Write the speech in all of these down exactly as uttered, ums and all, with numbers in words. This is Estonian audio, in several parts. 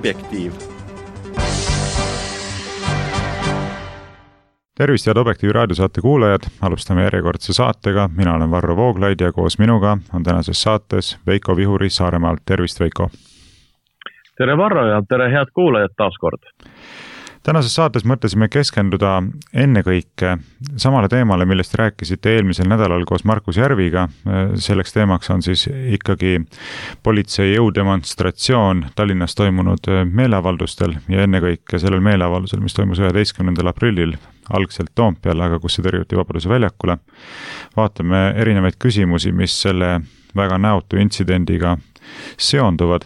Objektiiv. Tervist head Objektiivi raadiosaate kuulajad, alustame järjekordse saatega, mina olen Varro Vooglaid ja koos minuga on tänases saates Veiko Vihuri Saaremaalt. Tervist, Veiko! Tere, Varro, ja tere head kuulajad taas kord! Tänases saates mõtlesime keskenduda ennekõike samale teemale, millest rääkisite eelmisel nädalal koos Markus Järviga. Selleks teemaks on siis ikkagi politsei jõudemonstratsioon Tallinnas toimunud meeleavaldustel ja ennekõike sellel meeleavaldusel, mis toimus üheteistkümnendal aprillil algselt Toompeal, aga kus see tõrjuti Vabaduse väljakule. Vaatame erinevaid küsimusi, mis selle väga näotu intsidendiga seonduvad.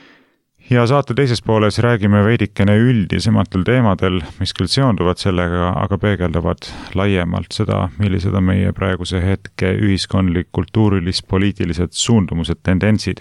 Ja saate teises pooles räägime veidikene üldisematel teemadel, mis küll seonduvad sellega, aga peegeldavad laiemalt seda, millised on meie praeguse hetke ühiskondlik, kultuurilis, poliitilised suundumused, tendentsid.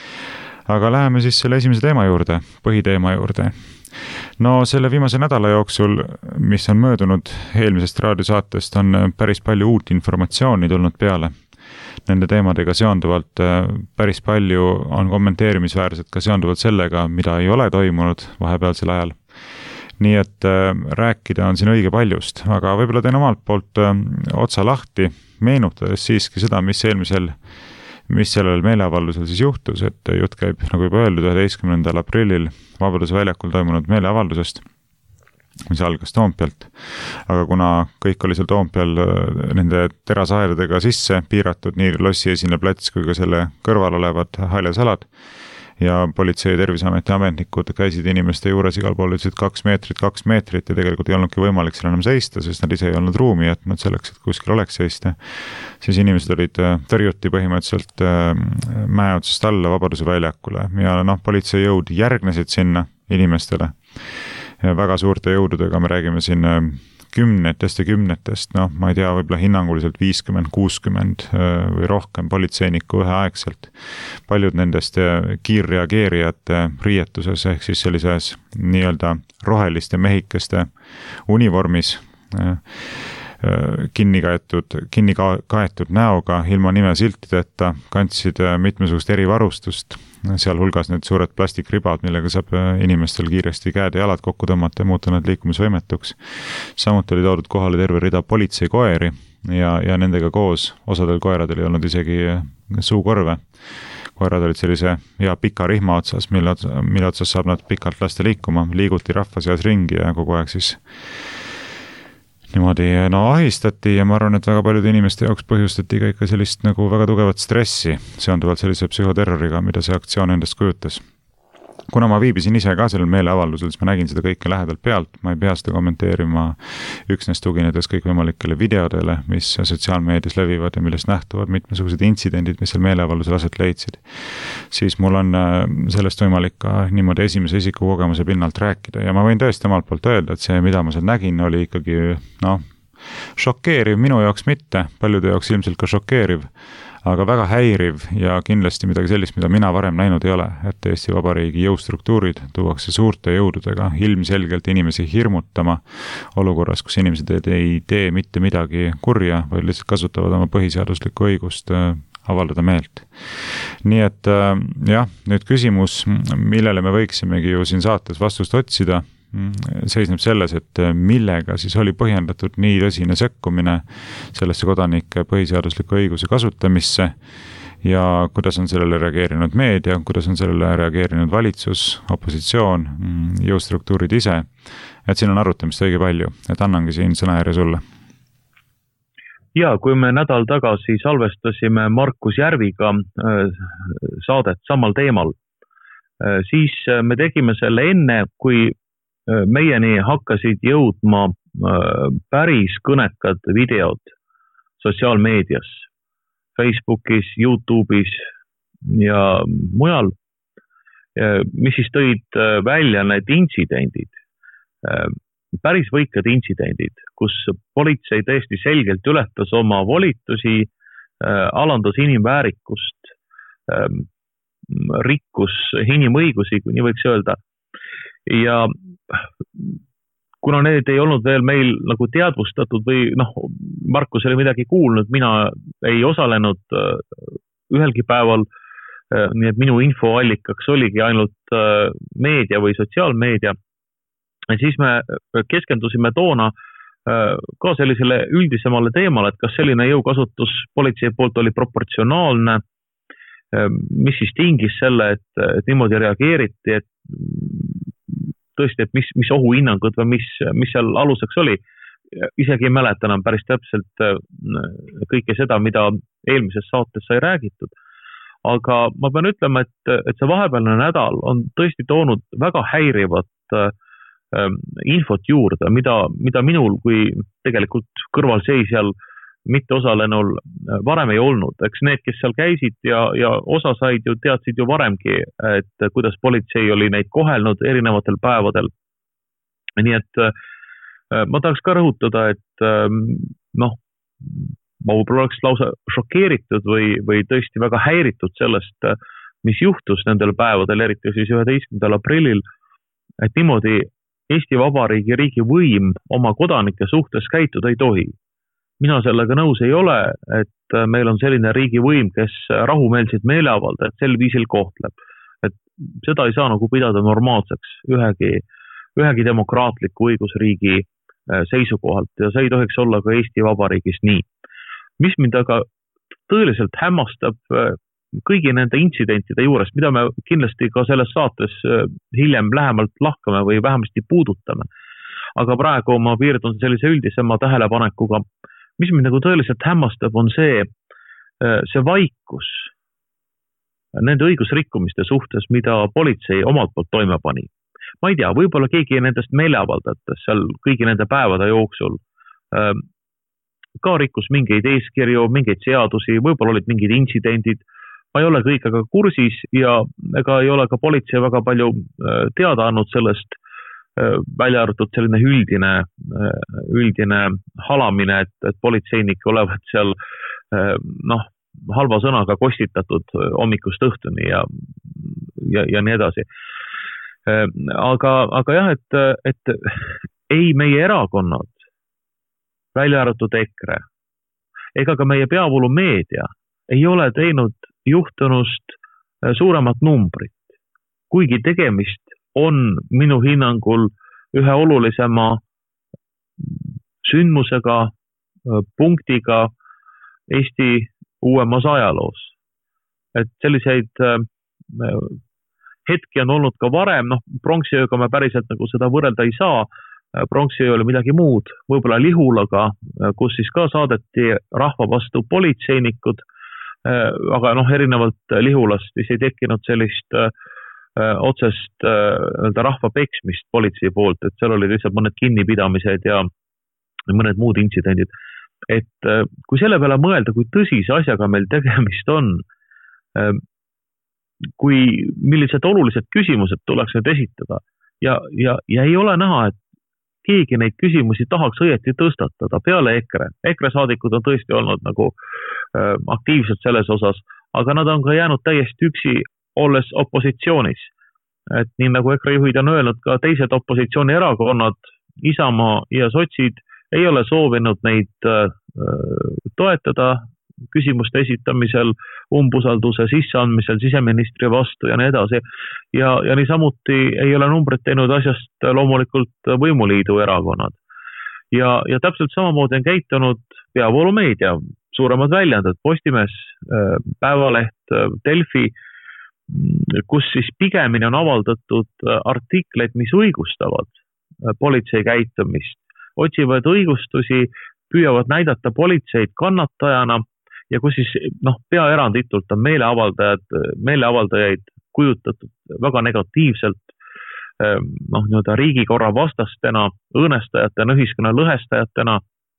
Aga läheme siis selle esimese teema juurde, põhiteema juurde. No selle viimase nädala jooksul, mis on möödunud eelmisest raadiosaatest, on päris palju uut informatsiooni tulnud peale. Nende teemadega seonduvalt päris palju on kommenteerimisväärselt ka seonduvalt sellega, mida ei ole toimunud vahepealsel ajal. Nii et rääkida on siin õige paljust, aga võib-olla teen omalt poolt otsa lahti, meenutades siiski seda, mis eelmisel, mis sellel meeleavaldusel siis juhtus, et jutt käib, nagu juba öeldud, üheteistkümnendal aprillil Vabaduse väljakul toimunud meeleavaldusest, mis algas Toompealt, aga kuna kõik oli seal Toompeal nende terasaedadega sisse piiratud, nii lossi esine plats kui ka selle kõrval olevad haljasalad ja politsei ja Terviseameti ametnikud käisid inimeste juures igal pool, ütlesid kaks meetrit, kaks meetrit ja tegelikult ei olnudki võimalik seal enam seista, sest nad ise ei olnud ruumi jätnud selleks, et kuskil oleks seista. Siis inimesed olid tõrjuti põhimõtteliselt mäe otsast alla Vabaduse väljakule ja noh, politsei jõud järgnesid sinna inimestele. Ja väga suurte jõududega, me räägime siin kümnetest ja kümnetest, noh, ma ei tea, võib-olla hinnanguliselt viiskümmend, kuuskümmend või rohkem politseinikku üheaegselt. Paljud nendest kiirreageerijate riietuses ehk siis sellises nii-öelda roheliste mehikeste univormis kinni kaetud, kinni kaetud näoga, ilma nime siltideta, kandsid mitmesugust erivarustust, seal hulgas need suured plastikribad, millega saab inimestel kiiresti käed ja jalad kokku tõmmata ja muuta nad liikumisvõimetuks. Samuti oli toodud kohale terve rida politseikoeri ja, ja nendega koos osadel koeradel ei olnud isegi suukorve. Koerad olid sellise hea pika rihma otsas, mille, mille otsas saab nad pikalt lasta liikuma, liiguti rahva seas ringi ja kogu aeg siis niimoodi no, ahistati ja ma arvan, et väga paljude inimeste jaoks põhjustati ka ikka sellist nagu väga tugevat stressi seonduvalt sellise psühhoterroriga, mida see aktsioon endast kujutas. Kuna ma viibisin ise ka sellel meeleavaldusel, siis ma nägin seda kõike lähedalt pealt, ma ei pea seda kommenteerima üksnes tuginedes kõikvõimalikele videodele, mis sotsiaalmeedias levivad ja millest nähtuvad mitmesugused intsidendid, mis seal meeleavaldusel aset leidsid. Siis mul on sellest võimalik ka niimoodi esimese isiku kogemuse pinnalt rääkida ja ma võin tõesti omalt poolt öelda, et see, mida ma seal nägin, oli ikkagi no, šokeeriv, minu jaoks mitte, paljude jaoks ilmselt ka šokeeriv, aga väga häiriv ja kindlasti midagi sellist, mida mina varem näinud ei ole, et Eesti Vabariigi jõustruktuurid tuuakse suurte jõududega ilmselgelt inimesi hirmutama olukorras, kus inimesed ei tee mitte midagi kurja, vaid lihtsalt kasutavad oma põhiseaduslikku õigust avaldada meelt. Nii et jah, nüüd küsimus, millele me võiksimegi ju siin saates vastust otsida, seisneb selles, et millega siis oli põhjendatud nii tõsine sekkumine sellesse kodanike põhiseadusliku õiguse kasutamisse ja kuidas on sellele reageerinud meedia, kuidas on sellele reageerinud valitsus, opositsioon, jõustruktuurid ise. Et siin on arutamist õige palju, et annangi siin sõnajärje sulle. Ja, kui me nädal tagasi salvestasime Markus Järviga saadet samal teemal, siis me tegime selle enne, kui meieni hakkasid jõudma päris kõnekad videod sotsiaalmeedias, Facebookis, YouTube'is ja mujal, mis siis tõid välja need intsidendid, päris võikad intsidendid, kus politsei tõesti selgelt ületas oma volitusi, alandas inimväärikust, rikkus inimõigusi, kui nii võiks öelda. Ja kuna need ei olnud veel meil nagu teadvustatud või noh, Markus oli midagi kuulnud, mina ei osalenud ühelgi päeval nii et minu infoallikaks oligi ainult meedia või sotsiaalmeedia. Ja siis me keskendusime toona ka sellisele üldisemale teemale, et kas selline jõukasutus politsei poolt oli proportsionaalne, mis siis tingis selle, et, et niimoodi reageeriti, et tõesti, et mis, mis ohuhinnangud või mis, mis seal aluseks oli. Isegi ei mäleta enam päris täpselt kõike seda, mida eelmises saates sai räägitud. Aga ma pean ütlema, et, et see vahepealne nädal on tõesti toonud väga häirivat infot juurde, mida, mida minul kui tegelikult kõrvalseisjal mitte osalenul varem ei olnud. Eks need, kes seal käisid ja, ja osa said ju, teadsid ju varemgi, et kuidas politsei oli neid kohelnud erinevatel päevadel. Nii et ma tahaks ka rõhutada, et noh, ma võib-olla oleks lausa šokeeritud või, või tõesti väga häiritud sellest, mis juhtus nendel päevadel, eriti siis üheteistkümnendal aprillil, et niimoodi Eesti Vabariigi riigi võim oma kodanike suhtes käituda ei tohi. Mina sellega nõus ei ole, et meil on selline riigi võim, kes rahumeelselt meeleavaldajad sel viisil kohtleb. Et seda ei saa nagu pidada normaalseks ühegi, ühegi demokraatliku õigusriigi seisukohalt ja see ei tohiks olla ka Eesti Vabariigis nii. Mis mind aga tõeliselt hämmastab kõigi nende intsidentide juures, mida me kindlasti ka selles saates hiljem lähemalt lahkame või vähemasti puudutame. Aga praegu ma piirdun sellise üldisema tähelepanekuga. Mis mind nagu tõeliselt hämmastab, on see, see vaikus nende õigusrikkumiste suhtes, mida politsei omalt poolt toime pani. Ma ei tea, võib-olla keegi nendest meeleavaldates seal kõigi nende päevade jooksul ka rikkus mingeid eeskirju, mingeid seadusi, võib-olla olid mingid intsidendid. Ma ei ole kõigega kursis ja ega ei ole ka politsei väga palju teada andnud sellest, välja arvatud selline üldine, üldine halamine, et, et politseinik olevat seal noh, halva sõnaga kostitatud hommikust õhtuni ja, ja, ja nii edasi. Aga, aga jah, et, et ei meie erakonnad, välja arvatud EKRE, ega ka meie peavoolu meedia ei ole teinud juhtunust suuremat numbrit, kuigi tegemist on minu hinnangul ühe olulisema sündmusega, punktiga Eesti uuemas ajaloos. Et selliseid hetki on olnud ka varem, noh, pronksiööga me päriselt nagu seda võrrelda ei saa, pronksiöö oli midagi muud, võib-olla Lihulaga, kus siis ka saadeti rahva vastu politseinikud, aga noh, erinevalt Lihulast siis ei tekkinud sellist öö, otsest öö, rahva peksmist politsei poolt, et seal oli lihtsalt mõned kinnipidamised ja mõned muud intsidendid. Et öö, kui selle peale mõelda, kui tõsise asjaga meil tegemist on, öö, kui millised olulised küsimused tuleks nüüd esitada ja, ja, ja ei ole näha, et keegi neid küsimusi tahaks õieti tõstatada peale EKRE. EKRE saadikud on tõesti olnud nagu äh, aktiivsed selles osas, aga nad on ka jäänud täiesti üksi olles opositsioonis. Et nii nagu EKRE juhid on öelnud, ka teised opositsioonierakonnad, Isamaa ja sotsid ei ole soovinud neid äh, toetada küsimuste esitamisel, umbusalduse sisseandmisel siseministri vastu ja nii edasi. Ja, ja nii samuti ei ole numbrid teinud asjast loomulikult võimuliidu erakonnad. Ja, ja täpselt samamoodi on käitunud peavoolumeedia, suuremad väljendad, Postimees, Päevaleht, Delfi, kus siis pigemini on avaldatud artikleid, mis õigustavad politsei käitumist, otsivad õigustusi, püüavad näidata politseid kannatajana, ja kus siis noh, peaeranditult on meeleavaldajad, meeleavaldajaid kujutatud väga negatiivselt noh, nii-öelda riigikorra vastastena, õõnestajatena, ühiskonna lõhestajatena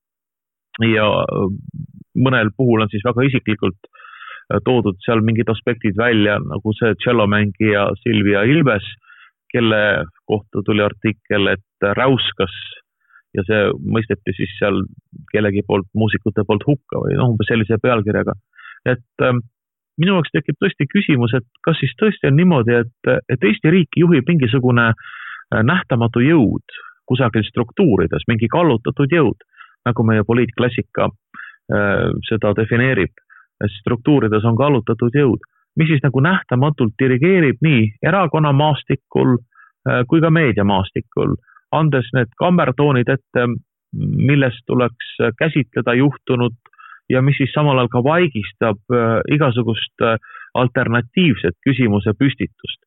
ja mõnel puhul on siis väga isiklikult toodud seal mingid aspektid välja, nagu see tšellomängija Silvia Ilves, kelle kohta tuli artikkel, et räuskas ja see mõisteti siis seal kellegi poolt, muusikute poolt hukka või noh, sellise pealkirjaga. Et ähm, minu jaoks tekib tõesti küsimus, et kas siis tõesti on niimoodi, et, et Eesti riiki juhib mingisugune nähtamatu jõud kusagil struktuurides, mingi kallutatud jõud, nagu meie poliitklassika äh, seda defineerib. Struktuurides on kallutatud jõud. mis siis nagu nähtamatult dirigeerib nii erakonna maastikul kui ka meediamaastikul, andes need kammertoonid ette, millest tuleks käsitleda juhtunut ja mis siis samal ajal ka vaigistab igasugust alternatiivset küsimuse püstitust.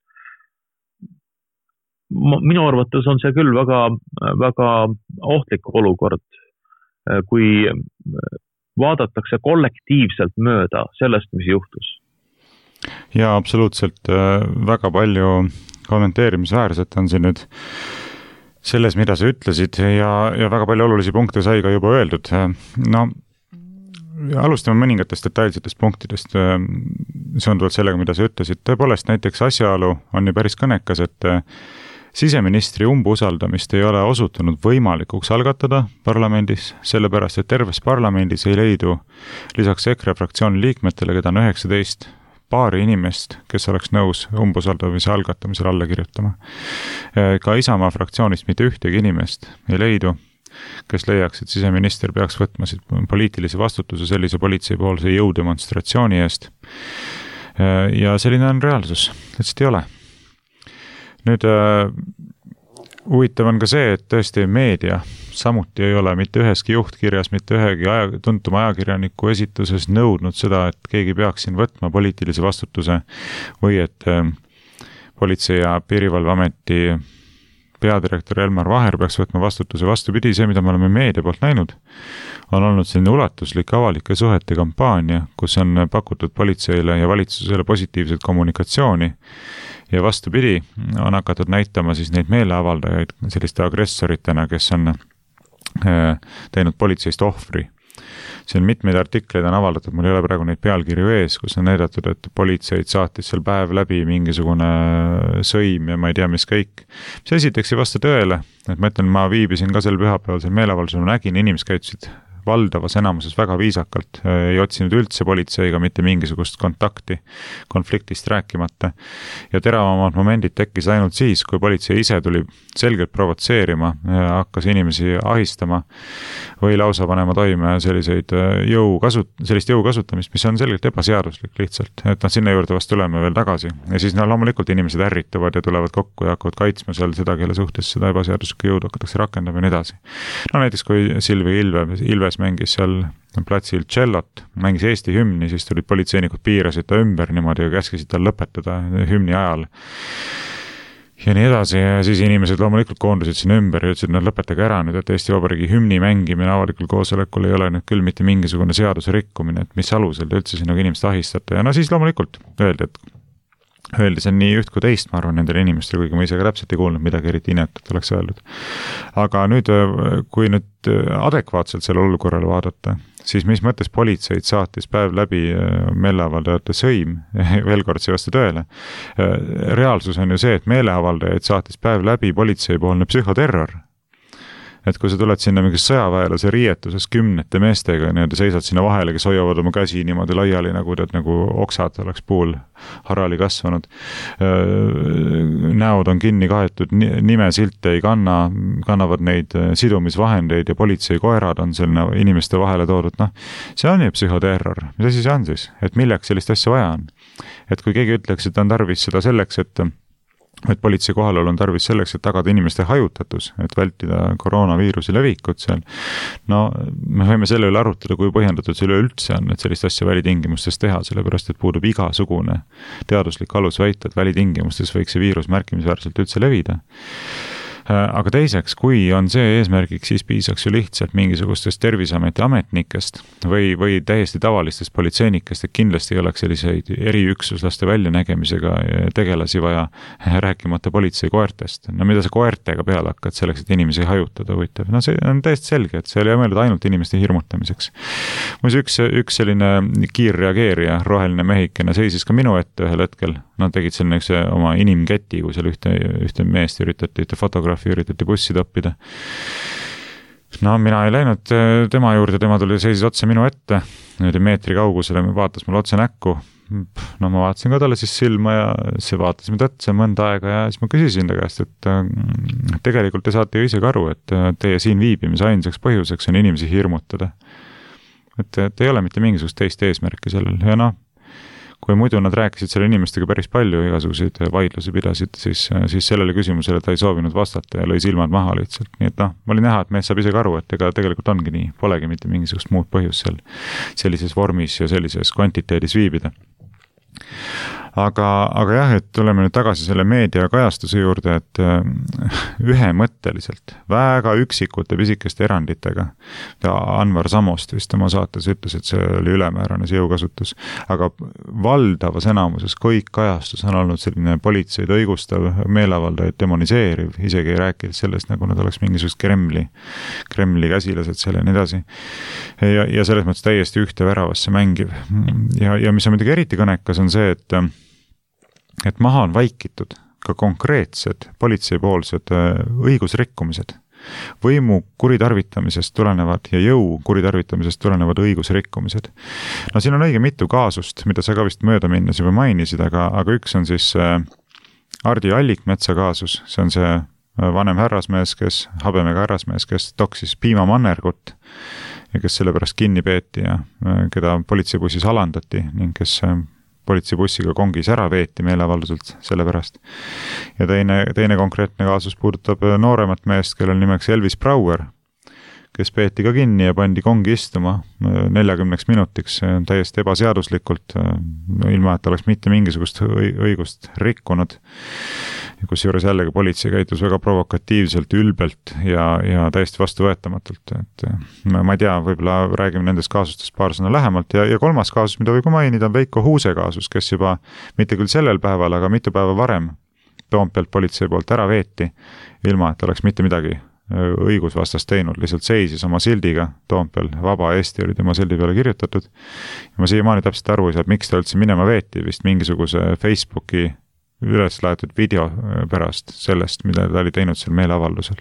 Minu arvates on see küll väga, väga ohtlik olukord, kui vaadatakse kollektiivselt mööda sellest, mis juhtus. Ja absoluutselt väga palju kommenteerimisväärset on siin nüüd selles, mida sa ütlesid ja, ja väga palju olulisi punkte sai ka juba öeldud. No, alustame mõningatest detailsetest punktidest seonduvalt sellega, mida sa ütlesid. Tõepoolest, näiteks asjaolu on ju päris kõnekas, et siseministri umbusaldamist ei ole osutunud võimalikuks algatada parlamendis, sellepärast, et terves parlamendis ei leidu lisaks EKRE fraktsiooni liikmetele, keda on üheksateist, paari inimest, kes oleks nõus umbusaldamise algatamisel alla kirjutama. Ka Isamaa fraktsioonist mitte ühtegi inimest ei leidu, kes leiaks, et siseminister peaks võtma poliitilise vastutuse sellise politseipoolse jõudemonstratsiooni eest. Ja selline on reaalsus, lihtsalt ei ole. Nüüd huvitav on ka see, et tõesti meedia samuti ei ole mitte üheski juhtkirjas, mitte ühegi aja, tuntuma ajakirjaniku esituses nõudnud seda, et keegi peaks siin võtma poliitilise vastutuse või et politsei- ja piirivalveameti peadirektor Elmar Vaher peaks võtma vastutuse. Vastupidi, see, mida me oleme meedia poolt näinud, on olnud selline ulatuslik avalike suhete kampaania, kus on pakutud politseile ja valitsusele positiivset kommunikatsiooni ja vastupidi, on hakatud näitama siis neid meeleavaldajaid selliste agressoritena, kes on teinud politseist ohvri. See on mitmeid artikleid on avaldatud, mul ei ole praegu neid pealkirju ees, kus on näidatud, et politseid saatis seal päev läbi mingisugune sõim ja ma ei tea, mis kõik. See esiteks ei vasta tõele, et ma ütlen, ma viibisin ka sel pühapäeval seal meeleavaldusel, ma nägin, inimesed käitusid valdavas enamuses väga viisakalt, ei otsinud üldse politseiga mitte mingisugust kontakti, konfliktist rääkimata. Ja teravamad momendid tekkis ainult siis, kui politsei ise tuli selgelt provotseerima, hakkas inimesi ahistama või lausa panema toime selliseid jõu kasut-, sellist jõu kasutamist, mis on selgelt ebaseaduslik lihtsalt. Et noh, sinna juurde vast tuleme veel tagasi. Ja siis no, loomulikult inimesed ärrituvad ja tulevad kokku ja hakkavad kaitsma seal seda, kelle suhtes seda ebaseaduslikku jõudu hakatakse rakendama ja nii edasi. No näiteks kui Silvi Ilves, Ilves mängis seal platsil tšellot, mängis Eesti hümni, siis tulid politseinikud piirasid ta ümber niimoodi ja käskisid tal lõpetada hümni ajal. Ja nii edasi, ja siis inimesed loomulikult koondusid sinna ümber ja ütlesid, no lõpetage ära nüüd, et Eesti Vabariigi hümni mängimine avalikul koosolekul ei ole nüüd küll mitte mingisugune seaduse rikkumine, et mis alusel te üldse sinna inimest ahistate. Ja no siis loomulikult öeldi, et öeldi see on nii üht kui teist, ma arvan, nendele inimestele, kuigi ma ise ka täpselt ei kuulnud midagi eriti inetot oleks öeldud. Aga nüüd, kui nüüd adekvaatselt selle olukorrale vaadata, siis mis mõttes politseid saatis päev läbi meeleavaldajate sõim, veel kord see vasta tõele. Reaalsus on ju see, et meeleavaldajaid saatis päev läbi politseipoolne psühhoterror. Et kui sa tuled sinna mingis sõjaväelase riietuses kümnete meestega, nii-öelda seisad sinna vahele, kes hoiavad oma käsi niimoodi laiali, nagu, tead, nagu oksad oleks puul harali kasvanud. Näod on kinni kaetud, nimesilte ei kanna, kannavad neid sidumisvahendeid ja politseikoerad on selline inimeste vahele toodud. No, see on ju psühhoterror. Mis asi see on siis? Et milleks sellist asja vaja on? Et kui keegi ütleks, et on tarvis seda selleks, et et politsei kohalol on tarvis selleks, et tagada inimeste hajutatus, et vältida koroonaviirusi levikut seal. No, me võime selle üle arutada, kui põhjendatud see üleüldse on, et sellist asja välitingimustes teha, sellepärast, et puudub igasugune teaduslik alus väita, et välitingimustes võiks see viirus märkimisväärselt üldse levida. Aga teiseks, kui on see eesmärgiks, siis piisaks ju lihtsalt mingisugustest Terviseameti ametnikest või, või täiesti tavalistest politseinikest, et kindlasti ei oleks selliseid eriüksuslaste väljanägemisega tegelasi vaja, rääkimata politseikoertest. No mida sa koertega peale hakkad selleks, et inimesi hajutada võitav? No see on täiesti selge, et see oli mõeldud ainult inimeste hirmutamiseks. Muis üks, üks selline kiirreageerija, roheline mehikene seisis ka minu ette ühel hetkel. Nad tegid selline üks oma inimketi, kui seal ühte, ühte meest üritati, ühte fotograafi üritati bussi toppida. No mina ei läinud tema juurde, tema tuli seisis otse minu ette, nüüd meetri kaugusele, vaatas mul otse näkku. No ma vaatasin ka talle siis silma ja see vaatas mind otse mõnda aega ja siis ma küsisin ta käest, et tegelikult te saate ju ise ka aru, et teie siin viibimise ainsaks põhjuseks on inimesi hirmutada. Et, et ei ole mitte mingisugust teist eesmärki sellel ja noh, kui muidu nad rääkisid selle inimestega päris palju, igasuguseid vaidlusi pidasid, siis, siis sellele küsimusele ta ei soovinud vastata ja lõi silmad maha lihtsalt. Nii et noh, ma olin näha, et mees saab ise ka aru, et ega tegelikult ongi nii, polegi mitte mingisugust muud põhjust seal sellises vormis ja sellises kvantiteedis viibida. Aga, aga jah, et tuleme nüüd tagasi selle meedia kajastuse juurde, et ühemõtteliselt, väga üksikute pisikeste eranditega, Anvar Samost vist oma saates ütles, et see oli ülemäärane see jõukasutus, aga valdavas enamuses kõik kajastus on olnud selline politseid õigustav, meeleavaldajaid demoniseeriv, isegi ei rääkinud sellest, nagu nad oleks mingisugust Kremli, Kremli käsilased seal ja nii edasi. Ja, ja selles mõttes täiesti ühte väravasse mängiv. Ja, ja mis on muidugi eriti kõnekas on see, et et maha on vaikitud ka konkreetsed politseipoolsed õigusrikkumised, võimu kuritarvitamisest tulenevad ja jõu kuritarvitamisest tulenevad õigusrikkumised. No siin on õige mitu kaasust, mida sa ka vist mööda minnes juba mainisid, aga, aga üks on siis Ardi Allikmetsa kaasus, see on see vanem härrasmees, kes, habemega härrasmees, kes toksis piimamannergut ja kes selle pärast kinni peeti ja keda politseibussis alandati ning kes politseibussiga kongis ära veeti meeleavalduselt selle pärast. Ja teine, teine konkreetne kaasus puudutab nooremat meest, kellel nimeks Elvis Brauer, kes peeti ka kinni ja pandi kongi istuma neljakümneks minutiks täiesti ebaseaduslikult, ilma et oleks mitte mingisugust õigust rikkunud. Kus juures jällegi politsei käitus väga provokatiivselt, ülbelt ja, ja täiesti vastuvõetamatult. Et ma ei tea, võib-olla räägime nendest kaasustest paar sõna lähemalt ja, ja kolmas kaasus, mida võib mainida, on Veiko Huuse kaasus, kes juba mitte küll sellel päeval, aga mitu päeva varem Toompealt politsei poolt ära veeti, ilma et oleks mitte midagi õigusvastast teinud, lihtsalt seisis oma sildiga Toompeal, Vaba Eesti oli tema sildi peale kirjutatud. Ja ma siiamaani täpselt aru ei saa, et miks ta üldse minema veeti, vist mingisuguse Facebooki üles laetud video pärast sellest, mida ta oli teinud seal meeleavaldusel.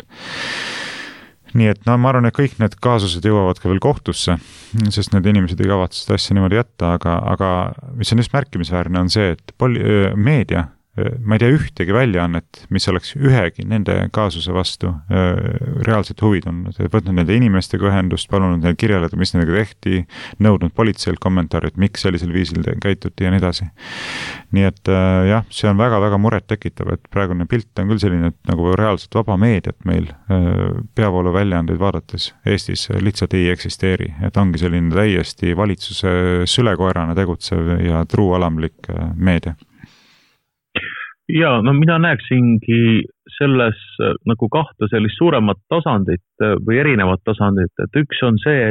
Nii et no, ma arvan, et kõik need kaasused jõuavad ka veel kohtusse, sest need inimesed ei kavatse seda asja niimoodi jätta, aga, aga mis on just märkimisväärne on see, et poli- meedia, ma ei tea ühtegi väljaannet, mis oleks ühegi nende kaasuse vastu reaalselt huvi tundnud, et võtnud nende inimestega ühendust, palunud neil kirjeleda, mis nendega tehti, nõudnud politseilt kommentaarid, miks sellisel viisil käituti ja nii edasi. Nii et jah, see on väga-väga muret tekitav, et praegune pilt on küll selline, et nagu reaalselt vaba meediat meil peavoolu väljaandeid vaadates Eestis lihtsalt ei eksisteeri, et ongi selline täiesti valitsuse sülekoerana tegutsev ja truualamlik meedia. Ja, no mina näeksingi selles nagu kahte sellist suuremat tasandit või erinevat tasandit, et üks on see,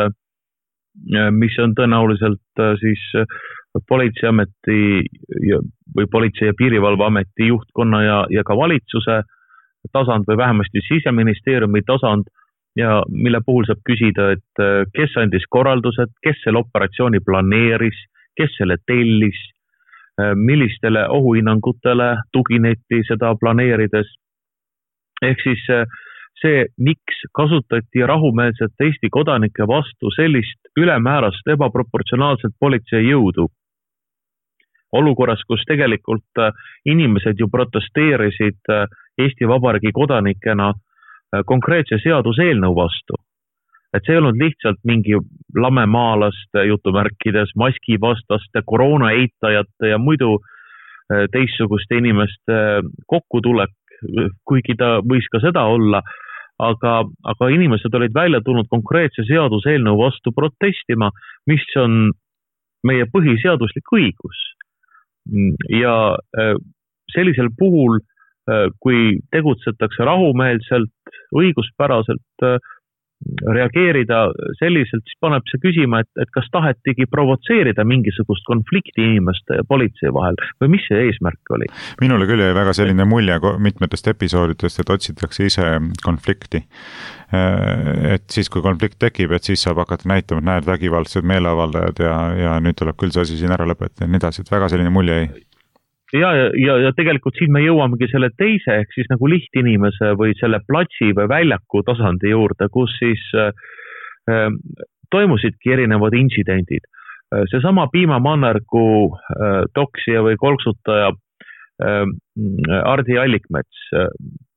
et mis on tõenäoliselt siis politseiameti või politsei- ja piirivalveameti juhtkonna ja, ja ka valitsuse tasand või vähemasti siseministeeriumi tasand ja mille puhul saab küsida, et kes andis korraldused, kes selle operatsiooni planeeris, kes selle tellis, millistele ohuhinnangutele tugineti seda planeerides. Ehk siis see, miks kasutati rahumeelset Eesti kodanike vastu sellist ülemäärast ebaproportsionaalselt politsei jõudu. Olukorras, kus tegelikult inimesed ju protesteerisid Eesti Vabariigi kodanikena konkreetse seaduseelnõu vastu. Et see ei olnud lihtsalt mingi lamemaalaste jutumärkides, maskivastaste, koroona eitajate ja muidu teistsuguste inimeste kokkutulek, kuigi ta võis ka seda olla, aga, aga inimesed olid välja tulnud konkreetse seaduseelnõu vastu protestima, mis on meie põhiseaduslik õigus. Ja sellisel puhul, kui tegutsetakse rahumeelselt, õiguspäraselt, reageerida selliselt, siis paneb see küsima, et, et kas tahetigi provotseerida mingisugust konflikti inimeste ja politsei vahel või mis see eesmärk oli? Minule küll jäi väga selline mulje mitmetest episoodidest, et otsitakse ise konflikti. Et siis, kui konflikt tekib, et siis saab hakata näitama, et näed vägivaldsed meeleavaldajad ja, ja nüüd tuleb küll see asi siin ära lõpetada ja nii edasi, et väga selline mulje jäi. Ja, ja, ja tegelikult siin me jõuamegi selle teise, ehk siis nagu lihtinimese või selle platsi või väljaku tasandi juurde, kus siis äh, toimusidki erinevad intsidendid. See sama piimamannergu äh, toksija või kolksutaja äh, Ardi Allikmets, äh,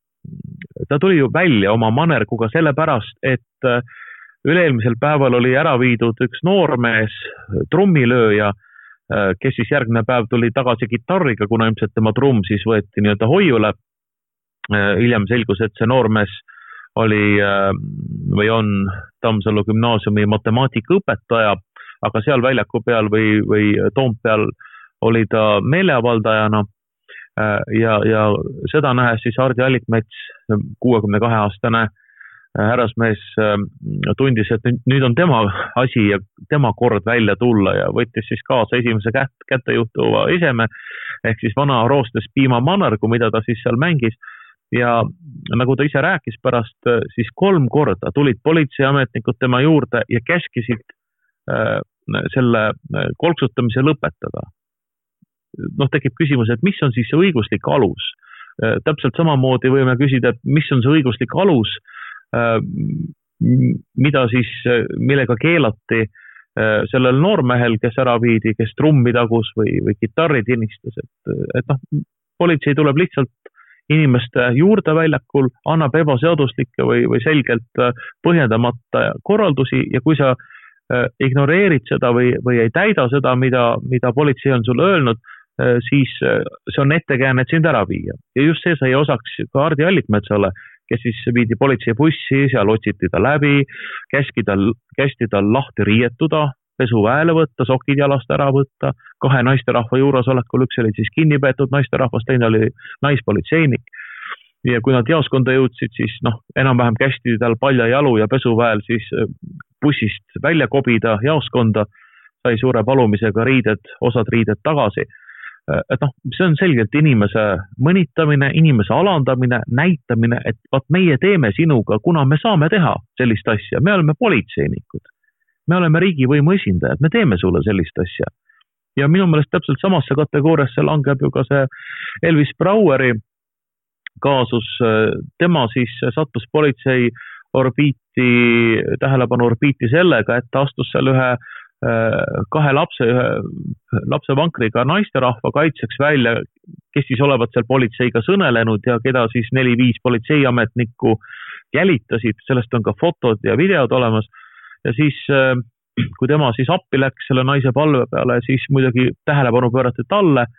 ta tuli ju välja oma mannerguga sellepärast, et äh, üle-eelmisel päeval oli ära viidud üks noormees, trummilööja, kes siis järgmine päev tuli tagasi kitarriga, kuna ilmselt tema trumm siis võeti nii-öelda hoiule. Hiljem selgus, et see noormees oli või on Tammsalu gümnaasiumi matemaatikaõpetaja, aga seal väljaku peal või, või Toompeal oli ta meeleavaldajana ja, ja seda nähes siis Hardi Allikmets, kuuekümne kahe aastane härrasmees tundis, et nüüd on tema asi ja tema kord välja tulla ja võttis siis kaasa esimese kätt, kätte juhtuva eseme ehk siis vana roostes piimamannergu, mida ta siis seal mängis ja nagu ta ise rääkis pärast, siis kolm korda tulid politseiametnikud tema juurde ja käskisid äh, selle kolksutamise lõpetada. Noh, tekib küsimus, et mis on siis see õiguslik alus? Äh, täpselt samamoodi võime küsida, et mis on see õiguslik alus, mida siis, millega keelati sellel noormehel, kes ära viidi, kes trummi tagus või, või kitarri tinistas, et, et noh, politsei tuleb lihtsalt inimeste juurde väljakul, annab ebaseaduslikke või, või selgelt põhjendamata korraldusi ja kui sa ignoreerid seda või, või ei täida seda, mida, mida politsei on sulle öelnud, siis see on ettekääne, et sind ära viia. Ja just see sai osaks ka Hardi Allikmetsale, kes siis viidi politseibussi, seal otsiti ta läbi, käski tal, kästi tal lahti riietuda, pesuväele võtta, sokid jalast ära võtta, kahe naisterahva juuresolekul, üks oli siis kinni peetud naisterahvas, teine oli naispolitseinik. Ja kui nad jaoskonda jõudsid, siis noh, enam-vähem kästi tal palja jalu ja pesuväel siis bussist välja kobida jaoskonda, sai suure palumisega riided, osad riided tagasi. Et noh, see on selgelt inimese mõnitamine, inimese alandamine, näitamine, et vaat meie teeme sinuga, kuna me saame teha sellist asja. Me oleme politseinikud, me oleme riigivõimu esindajad, me teeme sulle sellist asja. Ja minu meelest täpselt samasse kategooriasse langeb ju ka see Elvis Braueri kaasus. Tema siis sattus politsei orbiiti, tähelepanu orbiiti sellega, et ta astus seal ühe kahe lapse, ühe lapse vankriga naisterahva kaitseks välja, kes siis olevat seal politseiga sõnelenud ja keda siis neli-viis politseiametnikku jälitasid, sellest on ka fotod ja videod olemas ja siis kui tema siis appi läks selle naise palve peale, siis muidugi tähelepanu pöörati talle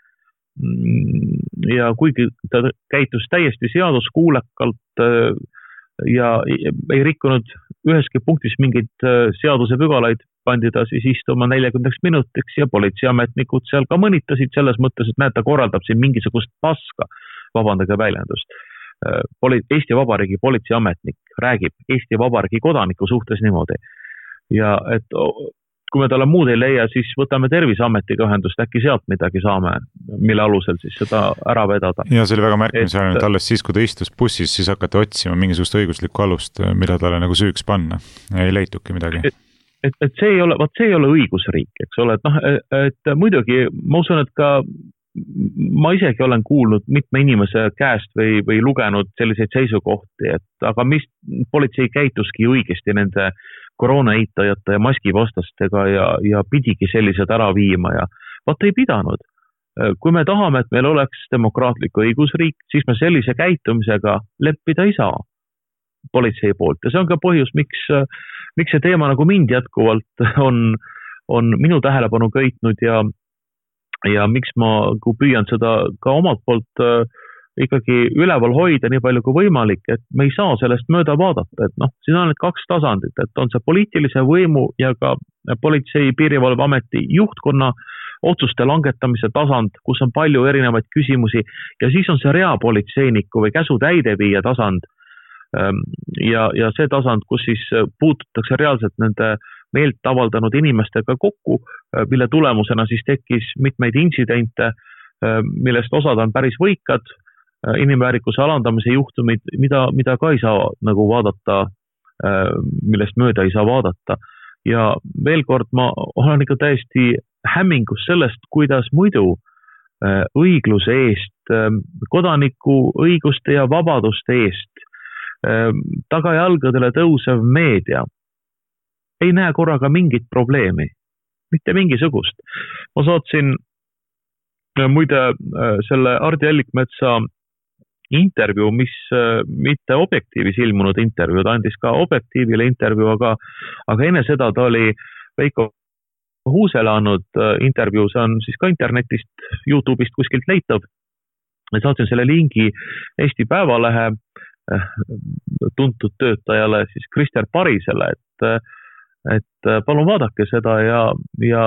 ja kuigi ta käitus täiesti seaduskuulekalt ja ei rikkunud üheski punktis mingid seaduse pügalaid, pandi ta siis istuma nelikümmend minutiks ja politseiametnikud seal ka mõnitasid selles mõttes, et näed, ta korraldab siin mingisugust paska, vabandage väljendust. Eesti Vabariigi politseiametnik räägib Eesti Vabariigi kodaniku suhtes niimoodi. Ja et kui me talle muud ei leia, siis võtame Terviseametiga ühendust, äkki sealt midagi saame, mille alusel siis seda ära vedada. Ja see oli väga märkimisväärne, et alles siis, kui ta istus bussis, siis hakati otsima mingisugust õiguslikku alust, mida talle nagu süüks panna. Ei leituki midagi. Et, et, et see ei ole, vaat see ei ole õigusriik, eks ole, et noh, et muidugi ma usun, et ka ma isegi olen kuulnud mitme inimese käest või, või lugenud selliseid seisukohti, et aga mis politsei käituski õigesti nende koroona eitajate ja maskivastastega ja, ja pidigi sellised ära viima ja vaat ei pidanud. Kui me tahame, et meil oleks demokraatlik õigusriik, siis me sellise käitumisega leppida ei saa politsei poolt. Ja see on ka põhjus, miks, miks see teema nagu mind jätkuvalt on, on minu tähelepanu köitnud ja, ja miks ma kui püüan seda ka omalt poolt äh, ikkagi üleval hoida nii palju kui võimalik, et me ei saa sellest mööda vaadata, et noh, siin on need kaks tasandit, et on see poliitilise võimu ja ka politsei piirivalveameti juhtkonna otsuste langetamise tasand, kus on palju erinevaid küsimusi ja siis on see reapolitseiniku või käsutäideviija tasand ja, ja see tasand, kus siis puututakse reaalselt nende meelt avaldanud inimestega kokku, mille tulemusena siis tekkis mitmeid intsidente, millest osad on päris võikad, inimväärikuse alandamise juhtumid, mida, mida ka ei saa nagu vaadata, millest mööda ei saa vaadata. Ja veel kord ma olen ikka täiesti hämmingus sellest, kuidas muidu õigluse eest, kodaniku õiguste ja vabaduste eest, tagajalgadele tõusev meedia ei näe korraga mingit probleemi, mitte mingisugust. Ma saatsin muide selle Hardi Allikmetsa intervjuu, mis mitte Objektiivis ilmunud intervjuu, ta andis ka Objektiivile intervjuu, aga, aga enne seda ta oli Veiko Huusele andnud intervjuu, see on siis ka internetist, YouTube'ist kuskilt leitav. Saatsin selle lingi Eesti Päevalehe tuntud töötajale, siis Krister Parisele, et, et palun vaadake seda ja, ja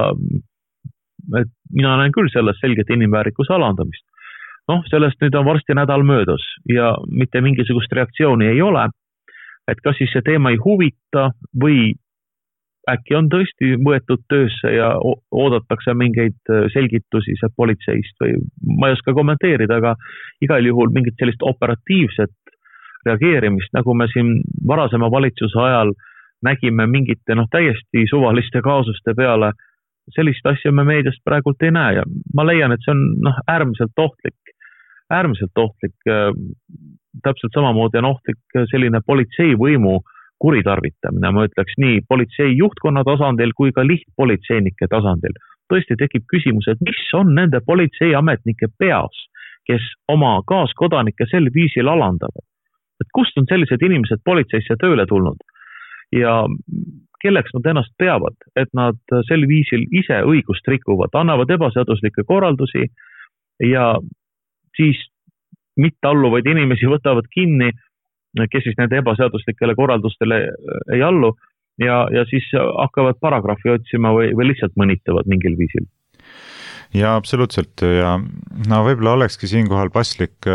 et mina näen küll selles selget inimväärikuse alandamist. Noh, sellest nüüd on varsti nädal möödas ja mitte mingisugust reaktsiooni ei ole, et kas siis see teema ei huvita või äkki on tõesti võetud töösse ja oodatakse mingeid selgitusi see politseist või ma ei oska kommenteerida, aga igal juhul mingit sellist operatiivset reageerimist, nagu me siin varasema valitsuse ajal nägime mingite noh, täiesti suvaliste kaasuste peale, sellist asja me meediast praegult ei näe ja ma leian, et see on noh, äärmiselt ohtlik, äärmiselt ohtlik, täpselt samamoodi on ohtlik selline politseivõimu kuritarvitamine, ma ütleks nii politsei juhtkonna tasandil kui ka lihtpolitseinike tasandil. Tõesti tekib küsimus, et mis on nende politseiametnike peas, kes oma kaaskodanike sel viisil alandavad. Et kust on sellised inimesed politseisse tööle tulnud ja kelleks nad ennast peavad, et nad sel viisil ise õigust rikuvad, annavad ebaseaduslikke korraldusi ja siis mitte alluvaid inimesi võtavad kinni, kes siis nende ebaseaduslikele korraldustele ei allu ja, ja siis hakkavad paragrahvi otsima või, või lihtsalt mõnitavad mingil viisil. Ja absoluutselt ja no võib-olla olekski siinkohal paslik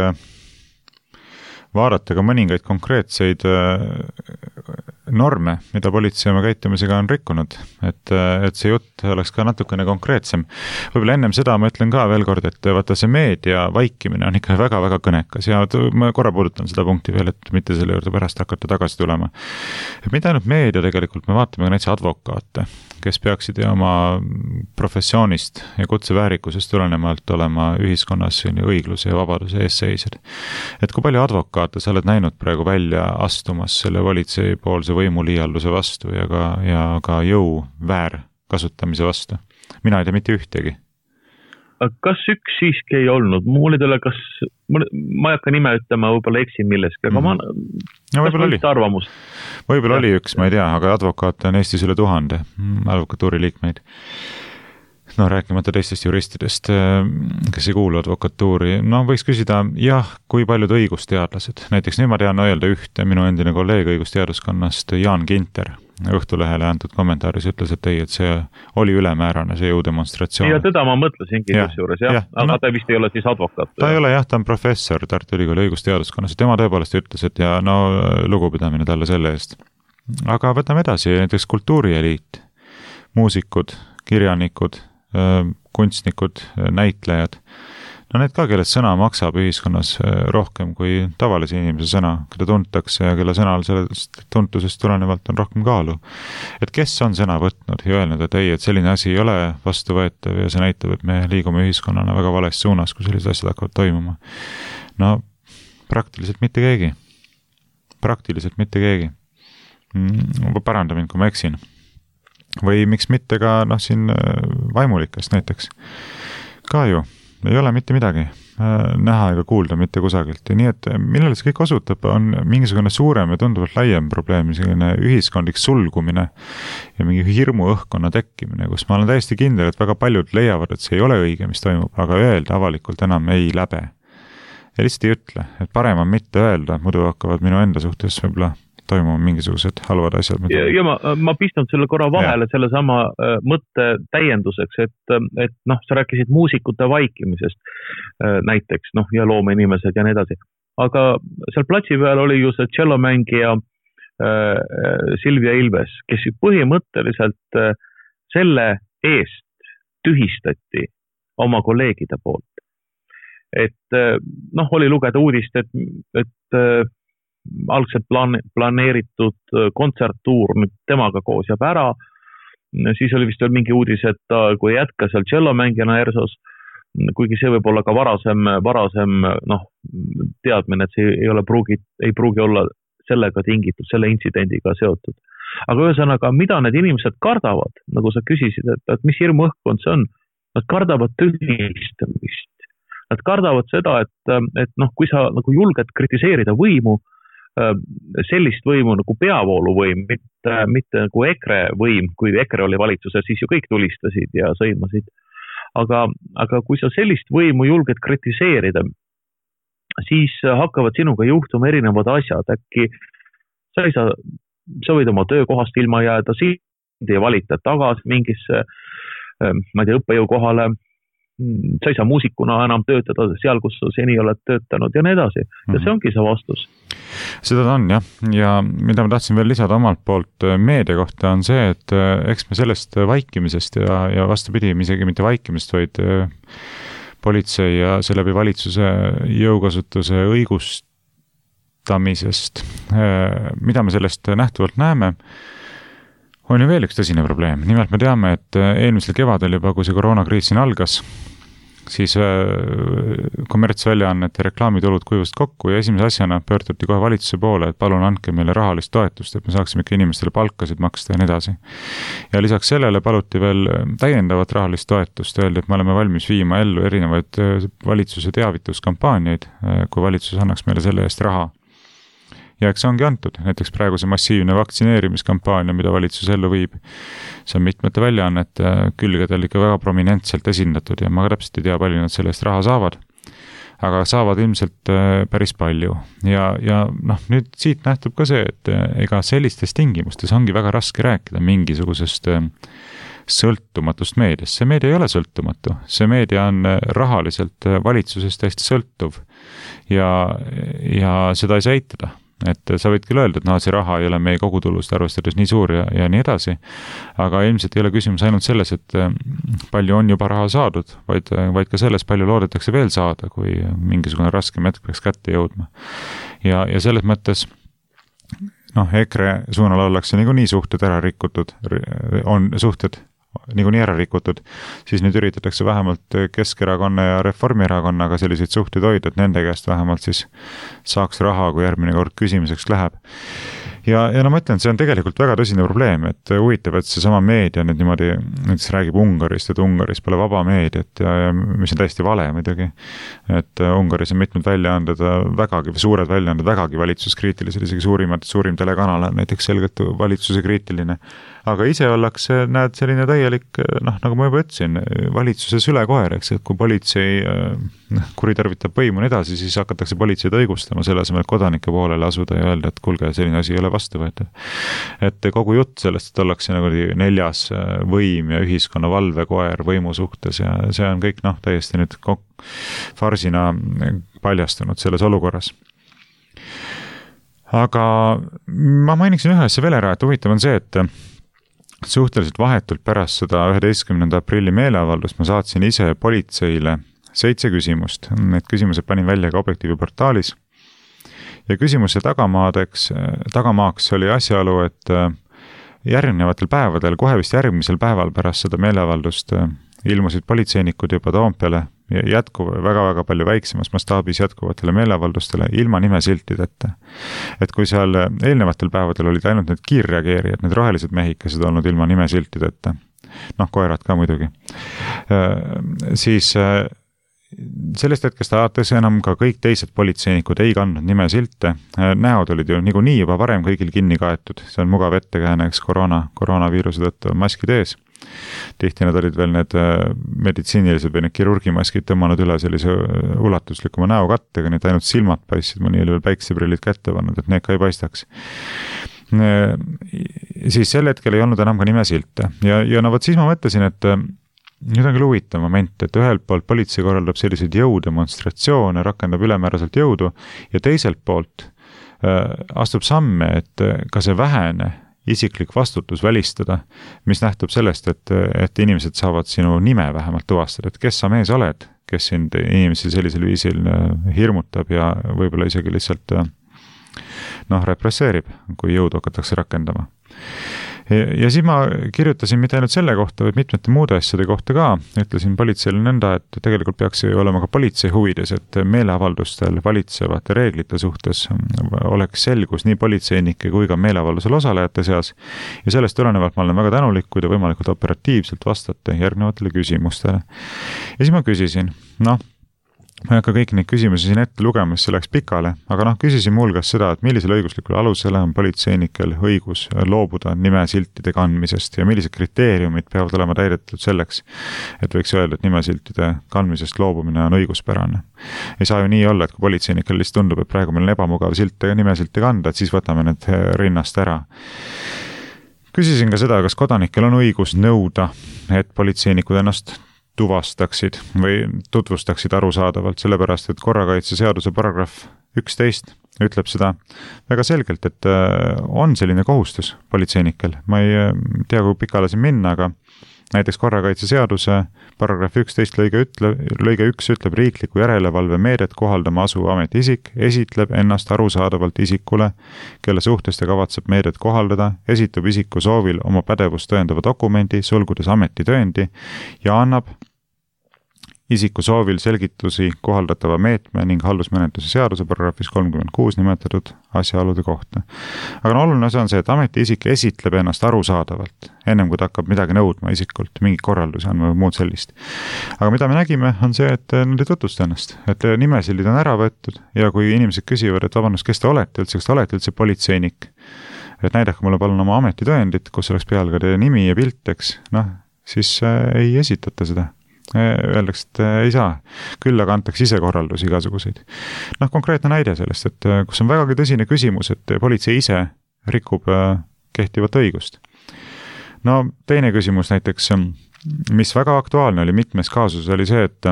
vaadata ka mõningaid konkreetseid norme, mida politsei oma käitumisega on rikkunud, et, et see jutt oleks ka natukene konkreetsem. Võib-olla ennem seda ma ütlen ka veel kord, et vaata see meedia vaikimine on ikka väga-väga kõnekas ja ma korra puudutan seda punkti veel, et mitte selle juurde pärast hakata tagasi tulema. Et mitte ainult meedia tegelikult, me vaatame ka näiteks advokaate, kes peaksid ja oma professioonist ja kutseväärikusest tulenemalt olema ühiskonnas õigluse ja vabaduse eesseisjad. Et kui palju advokaate sa oled näinud praegu välja astumas selle politsei poolse võimuliialduse vastu ja ka, ja ka jõu väär kasutamise vastu? Mina ei tea mitte ühtegi. Kas üks siiski ei olnud? Mul ei tule, kas, ma ei hakka nime ütlema, võib-olla eksin milleski, aga mm. ma, no, võib-olla oli. Arvamust? Võib-olla ja. oli üks, ma ei tea, aga advokaate on Eestis üle tuhande advokatuuri liikmeid. No rääkimata teistest juristidest, kes ei kuulu advokatuuri. No võiks küsida, jah, kui paljud õigusteadlased. Näiteks nüüd ma tean öelda ühte, minu endine kolleeg õigusteaduskonnast, Jaan Ginter, Õhtulehele antud kommentaaris ütles, et ei, et see oli ülemäärane, see jõudemonstratsioon. Ja teda ma mõtlesingi ja, juures, jah, ja, aga no, ta vist ei ole siis advokaat. Ta ei ole, jah, ta on professor Tartu Ülikooli õigusteaduskonnas. Tema tõepoolest ütles, et ja no lugupidamine talle selle eest. Aga võtame edasi, näiteks kultuurieliit, muusikud, kirjanikud, kunstnikud, näitlejad. No need ka, kellel sõna maksab ühiskonnas rohkem kui tavalise inimese sõna, keda tuntakse ja kelle sõnal sellest tuntusest tulenevalt on rohkem kaalu. Et kes on sõna võtnud ja öelnud, et ei, et selline asi ei ole vastuvõetav ja see näitab, et me liigume ühiskonnana väga vales suunas, kui sellised asjad hakkavad toimuma. No praktiliselt mitte keegi. Praktiliselt mitte keegi. Paranda mind, kui ma eksin. Või miks mitte ka noh, siin vaimulikest näiteks. Ka ju, ei ole mitte midagi näha ega kuulda mitte kusagilt. Ja nii, et millele see kõik osutab, on mingisugune suurem ja tunduvalt laiem probleem, selline ühiskondlik sulgumine ja mingi hirmu õhkkonna tekkimine, kus ma olen täiesti kindel, et väga paljud leiavad, et see ei ole õige, mis toimub, aga öelda avalikult enam ei läbe. Ja lihtsalt ei ütle, et parem on mitte öelda, muidu hakkavad minu enda suhtes võib-olla toimuma mingisugused halvad asjad. Ja, ja ma, ma pistan selle korra vahele ja. Selle sama äh, mõtte täienduseks, et, et noh, sa rääkisid muusikute vaikimisest äh, näiteks, noh, ja loomeinimesed ja nii edasi. Aga seal platsi peal oli ju see cellomängija äh, Silvia Ilves, kes põhimõtteliselt äh, selle eest tühistati oma kolleegide poolt. Et äh, noh, oli lugeda uudist, et, et äh, algselt plane, planeeritud kontserttuur nüüd temaga koos jääb ära, siis oli vist veel mingi uudis, et ta, kui jätka seal cellomängijana Ersos, kuigi see võib olla ka varasem, varasem noh, teadmine, et see ei ole pruugi, ei pruugi olla sellega tingitud, selle intsidendiga seotud. Aga ühesõnaga, mida need inimesed kardavad, nagu sa küsisid, et, et mis hirmu õhkkond see on, nad kardavad tühistamist. Nad kardavad seda, et, et noh, kui sa nagu julged kritiseerida võimu, sellist võimu nagu peavooluvõim, mitte, mitte nagu EKRE võim, kui EKRE oli valitsuses, siis ju kõik tulistasid ja sõimasid. Aga, aga kui sa sellist võimu julged kritiseerida, siis hakkavad sinuga juhtuma erinevad asjad. Äkki sa ei saa, sa võid oma töökohast ilma jääda, sind ei valita tagasi mingisse, ma ei tea, õppejõu kohale, sa ei saa muusikuna enam töötada seal, kus sa seni oled töötanud ja nii edasi. Ja see ongi see vastus. Seda ta on, jah. Ja mida ma tahtsin veel lisada omalt poolt meedia kohta on see, et eks me sellest vaikimisest ja, ja vastupidi, isegi mitte vaikimisest, vaid politsei ja seeläbi valitsuse jõukasutuse õigustamisest, mida me sellest nähtuvalt näeme, on ju veel üks tõsine probleem. Nimelt me teame, et eelmisel kevadel juba, kui see koroonakriis siin algas, siis kommertsväljaannete reklaamitulud kuivust kokku ja esimese asjana pöörduti kohe valitsuse poole, et palun andke meile rahalist toetust, et me saaksime ikka inimestele palkasid maksta ja nii edasi. Ja lisaks sellele paluti veel täiendavat rahalist toetust, öeldi, et me oleme valmis viima ellu erinevaid valitsuse teavituskampaaniaid, kui valitsus annaks meile selle eest raha. Ja eks ongi antud, näiteks praegu see massiivne vaktsineerimiskampaania, mida valitsus ellu viib. See on mitmete väljaannete külgedel ikka väga prominentselt esindatud ja ma täpselt ei tea, palju nad selle eest raha saavad. Aga saavad ilmselt päris palju. Ja, ja noh, nüüd siit nähtub ka see, et ega sellistes tingimustes ongi väga raske rääkida mingisugusest sõltumatust meediast. See meedia ei ole sõltumatu. See meedia on rahaliselt valitsusest hästi sõltuv ja, ja seda ei saa eitada. Et sa võid küll öelda, et no, see raha ei ole meie kogutulust arvestades nii suur ja, ja nii edasi, aga ilmselt ei ole küsimus ainult selles, et palju on juba raha saadud, vaid, vaid ka selles, palju loodetakse veel saada, kui mingisugune raske metk peaks kätte jõudma. Ja, ja selles mõttes noh, EKRE suunal ollakse niikuinii suhted ära rikutud, on suhted niikuinii ära rikutud, siis nüüd üritatakse vähemalt Keskerakonna ja Reformierakonnaga selliseid suhteid hoida, et nende käest vähemalt siis saaks raha, kui järgmine kord küsimiseks läheb. Ja, ja no ma ütlen, see on tegelikult väga tõsine probleem, et huvitav, et see sama meedia nüüd niimoodi, nüüd räägib Ungarist, et Ungaris pole vaba meediat ja, ja mis on täiesti vale muidugi, et Ungaris on mitmed väljaanded vägagi, suured väljaanded vägagi valitsuskriitilised, isegi suurimad, suurim telekanal on näiteks selgelt valitsuse kriitiline, aga ise ollakse, näed, selline täielik, noh, nagu ma juba ütlesin, valitsuse sülekoer, eks, et kui politsei kuritarvitab võimu edasi, siis hakatakse politseid õigustama selle asemel kodanike poolele asuda ja öelda, et kulge, selline asi ei ole vastu võetud. Et kogu jutt sellest, et ollakse nagu neljas võim ja ühiskonna valvekoer võimu suhtes ja see on kõik, noh, täiesti nüüd farsina paljastunud selles olukorras. Aga ma mainiksin ühe asja veel ära, et huvitav on see, et suhteliselt vahetult pärast seda üheteistkümnenda aprilli meeleavaldust ma saatsin ise politseile seitse küsimust. Need küsimused panin välja ka Objektiivi portaalis. Ja küsimuse tagamaadeks, tagamaaks oli asjaolu, et järgnevatel päevadel, kohe vist järgmisel päeval pärast seda meeleavaldust ilmusid politseinikud juba Toompeale ja jätkuv, väga-väga palju väiksemas mastaabis jätkuvatele meeleavaldustele ilma nimesiltideta. Et kui seal eelnevatel päevadel olid ainult need kiirreageerijad, need rohelised mehikesed olnud ilma nimesiltideta, noh, koerad ka muidugi, siis sellest hetkest alates enam ka kõik teised politseinikud ei kandnud nimesilte, näod olid ju niikuinii juba varem kõigil kinni kaetud, see on mugav ettekääne, eks koroona, koroonaviiruse tõttu maskid ees. Tihti nad olid veel need meditsiinilised või need kirurgimaskid tõmmanud üle sellise ulatuslikuma näokattega, nii et ainult silmad paistsid, mõni oli veel päikseprillid kätte pannud, et need ka ei paistaks. Siis sel hetkel ei olnud enam ka nimesilte ja, ja no võt siis ma mõtlesin, et nüüd on küll huvitav moment, et ühelt poolt politsei korraldab selliseid jõudemonstratsioone, rakendab ülemääraselt jõudu ja teiselt poolt äh, astub samme, et ka see vähene isiklik vastutus välistada, mis nähtub sellest, et, et inimesed saavad sinu nime vähemalt tuvastada, et kes sa mees oled, kes sind inimesi sellisel viisil hirmutab ja võib-olla isegi lihtsalt noh, represseerib, kui jõudu hakatakse rakendama. Ja, ja siis ma kirjutasin mitte ainult selle kohta, vaid mitmete muude asjade kohta ka. Ütlesin politseile nõnda, et tegelikult peaks ju olema ka politsei huvides, et meeleavaldustel valitsevate reeglite suhtes oleks selgus nii politseinike kui ka meeleavaldusel osalejate seas. Ja sellest tulenevalt ma olen väga tänulik, kui te võimalikult operatiivselt vastate järgnevatele küsimustele. Ja siis ma küsisin, noh, ma ei hakka kõiki neid küsimusi siin ette lugemas, see läks pikale, aga noh, küsisin muuhulgas seda, et millisel õiguslikul alusel on politseinikel õigus loobuda nimesiltide kandmisest ja millised kriteeriumid peavad olema täidetud selleks, et võiks öelda, et nimesiltide kandmisest loobumine on õiguspärane. Ei saa ju nii olla, et kui politseinikel lihtsalt tundub, et praegu meil on ebamugav silte ja nimesilti kanda, et siis võtame need rinnast ära. Küsisin ka seda, kas kodanikel on õigus nõuda, et politseinikud ennast tuvastaksid või tutvustaksid arusaadavalt, sellepärast, et korrakaitseseaduse paragrahv üksteist ütleb seda väga selgelt, et on selline kohustus politseinikel. Ma ei tea, kui pikale siin minna, aga näiteks korrakaitseseaduse paragrahv üksteist lõige, ütle, lõige üks ütleb riikliku järelevalve meedet kohaldama asuv ametiisik, esitleb ennast arusaadavalt isikule, kelle suhtes ta kavatseb meedet kohaldada, esitub isiku soovil oma pädevust tõendava dokumendi, sulgudes ametitõendi ja annab isiku soovil selgitusi kohaldatava meetme ning haldusmenetluse seaduse paragrahvis kolmkümmend kuus nimetatud asjaolude kohta. Aga no oluline osa on see, et ametiisik esitleb ennast arusaadavalt, ennem kui ta hakkab midagi nõudma isikult, mingi korraldusi andma või muud sellist. Aga mida me nägime, on see, et nad ei tutvusta ennast, et nimesildid on ära võetud ja kui inimesed küsivad, et vabandust, kes te olete üldse, kas te olete üldse politseinik, et näidake mulle palun oma ametitõendit, kus oleks peal ka teie nimi ja pilt, eks, noh, siis ei esitata seda. Öeldaks, et ei saa. Küll aga antakse ise korraldusi igasuguseid. Noh, konkreetne näide sellest, et kus on vägagi tõsine küsimus, et politsei ise rikub kehtivat õigust. No teine küsimus näiteks, mis väga aktuaalne oli mitmes kaasus, oli see, et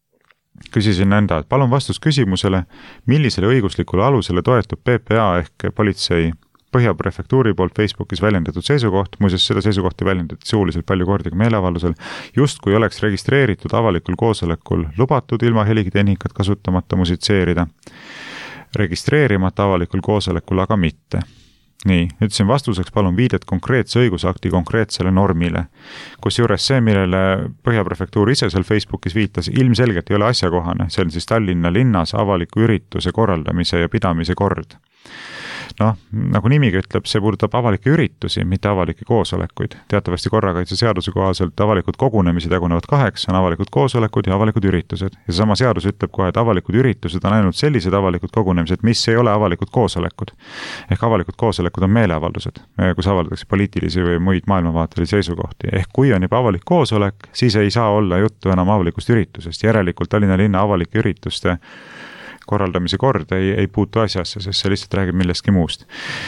küsisin enda, et palun vastus küsimusele, millisele õiguslikule alusele toetub P P A ehk politsei Põhjaprefektuuri poolt Facebookis väljendatud seisukoht, muuseas seda seisukohti väljendati suuliselt palju kordi ka meeleavaldusel, just kui oleks registreeritud avalikul koosolekul lubatud ilma heligitehnikat kasutamata musitseerida, registreerimata avalikul koosolekul aga mitte. Nii, ütlesin vastuseks palun viidet konkreetse õigusakti konkreetsele normile, kus juures see, millele Põhjaprefektuur ise seal Facebookis viitas, ilmselgelt ei ole asjakohane, see on siis Tallinna linnas avaliku ürituse korraldamise ja pidamise kord. Noh, nagu nimigi ütleb, see puudutab avalikke üritusi, mitte avalikke koosolekuid. Teatavasti korrakaitseseaduse kohaselt avalikud kogunemised jagunevad kaheks, on avalikud koosolekud ja avalikud üritused. Ja sama seadus ütleb kohe, et avalikud üritused on ainult sellised avalikud kogunemised, mis ei ole avalikud koosolekud. Ehk avalikud koosolekud on meeleavaldused, kus avaldatakse poliitilisi või muid maailmavaatelisi seisukohti. Ehk kui on juba avalik koosolek, siis ei saa olla juttu enam avalikust üritusest. Järelikult Tallinna linna avalike ürituste korraldamise kord ei, ei puutu asjasse, sest see lihtsalt räägib millestki muust.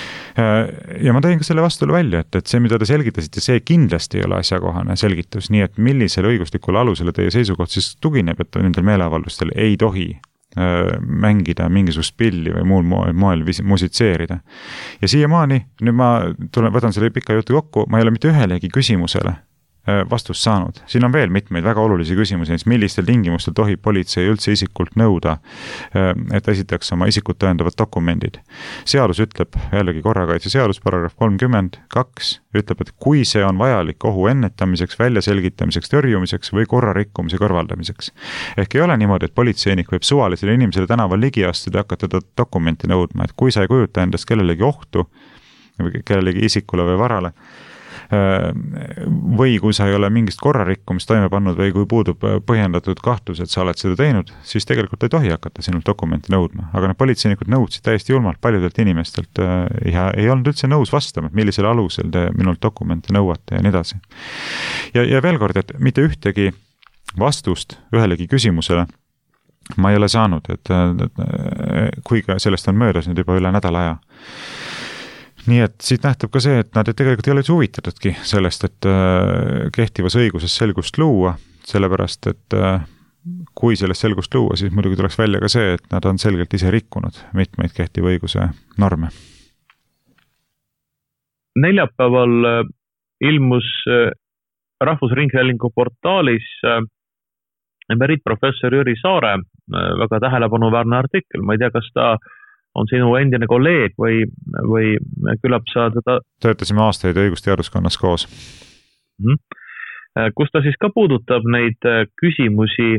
Ja ma tõin ka selle vastulu välja, et, et see, mida te selgitasite, see kindlasti ei ole asjakohane selgitus, nii et millisele õiguslikule alusele teie seisukoht siis tugineb, et nendel meeleavaldustel ei tohi mängida mingisugust pilli või muul moel, moel musitseerida. Ja siiamaani, nüüd ma tulen, võtan selle pika jutu kokku, ma ei ole mitte ühelegi küsimusele vastust saanud. Siin on veel mitmeid väga olulisi küsimusi, millistel tingimustel tohib politsei üldse isikult nõuda, et esitaks oma isikut tõendavad dokumendid. Seadus ütleb, jällegi korrakaitseseadus, paragrahv kolmkümmend kaks, ütleb, et kui see on vajalik ohu ennetamiseks, väljaselgitamiseks, tõrjumiseks või korrarikkumise kõrvaldamiseks. Ehk ei ole niimoodi, et politseinik võib suvalisele inimesele tänaval ligi astuda ja hakata teda dokumenti nõudma, et kui sa ei kujuta endast kellelegi ohtu, või kellelegi isikule või varale, või kui sa ei ole mingist korrarikkumist toime pannud või kui puudub põhjendatud kahtlus, et sa oled seda teinud, siis tegelikult ei tohi hakata sinult dokumenti nõudma. Aga need politseinikud nõudsid täiesti julmalt paljudelt inimestelt ja ei olnud üldse nõus vastama, et millisel alusel te minult dokumente nõuate ja nii edasi. Ja, ja veel kord, et mitte ühtegi vastust ühelegi küsimusele ma ei ole saanud, et, et kui ka sellest on möödas nüüd juba üle nädala aja. Nii et siit nähtab ka see, et nad tegelikult ei ole huvitatudki sellest, et kehtivas õiguses selgust luua, sellepärast, et kui sellest selgust luua, siis muidugi tuleks välja ka see, et nad on selgelt ise rikkunud mitmeid kehtiva õiguse norme. Neljapäeval ilmus Rahvusringhäälingu portaalis emeriitprofessor Jüri Saare väga tähelepanuväärne artikkel. Ma ei tea, kas ta on sinu endine kolleeg või, või küllap sa teda... Töötasime aastaid õigusteaduskonnas koos. Mm-hmm. Kus ta siis ka puudutab neid küsimusi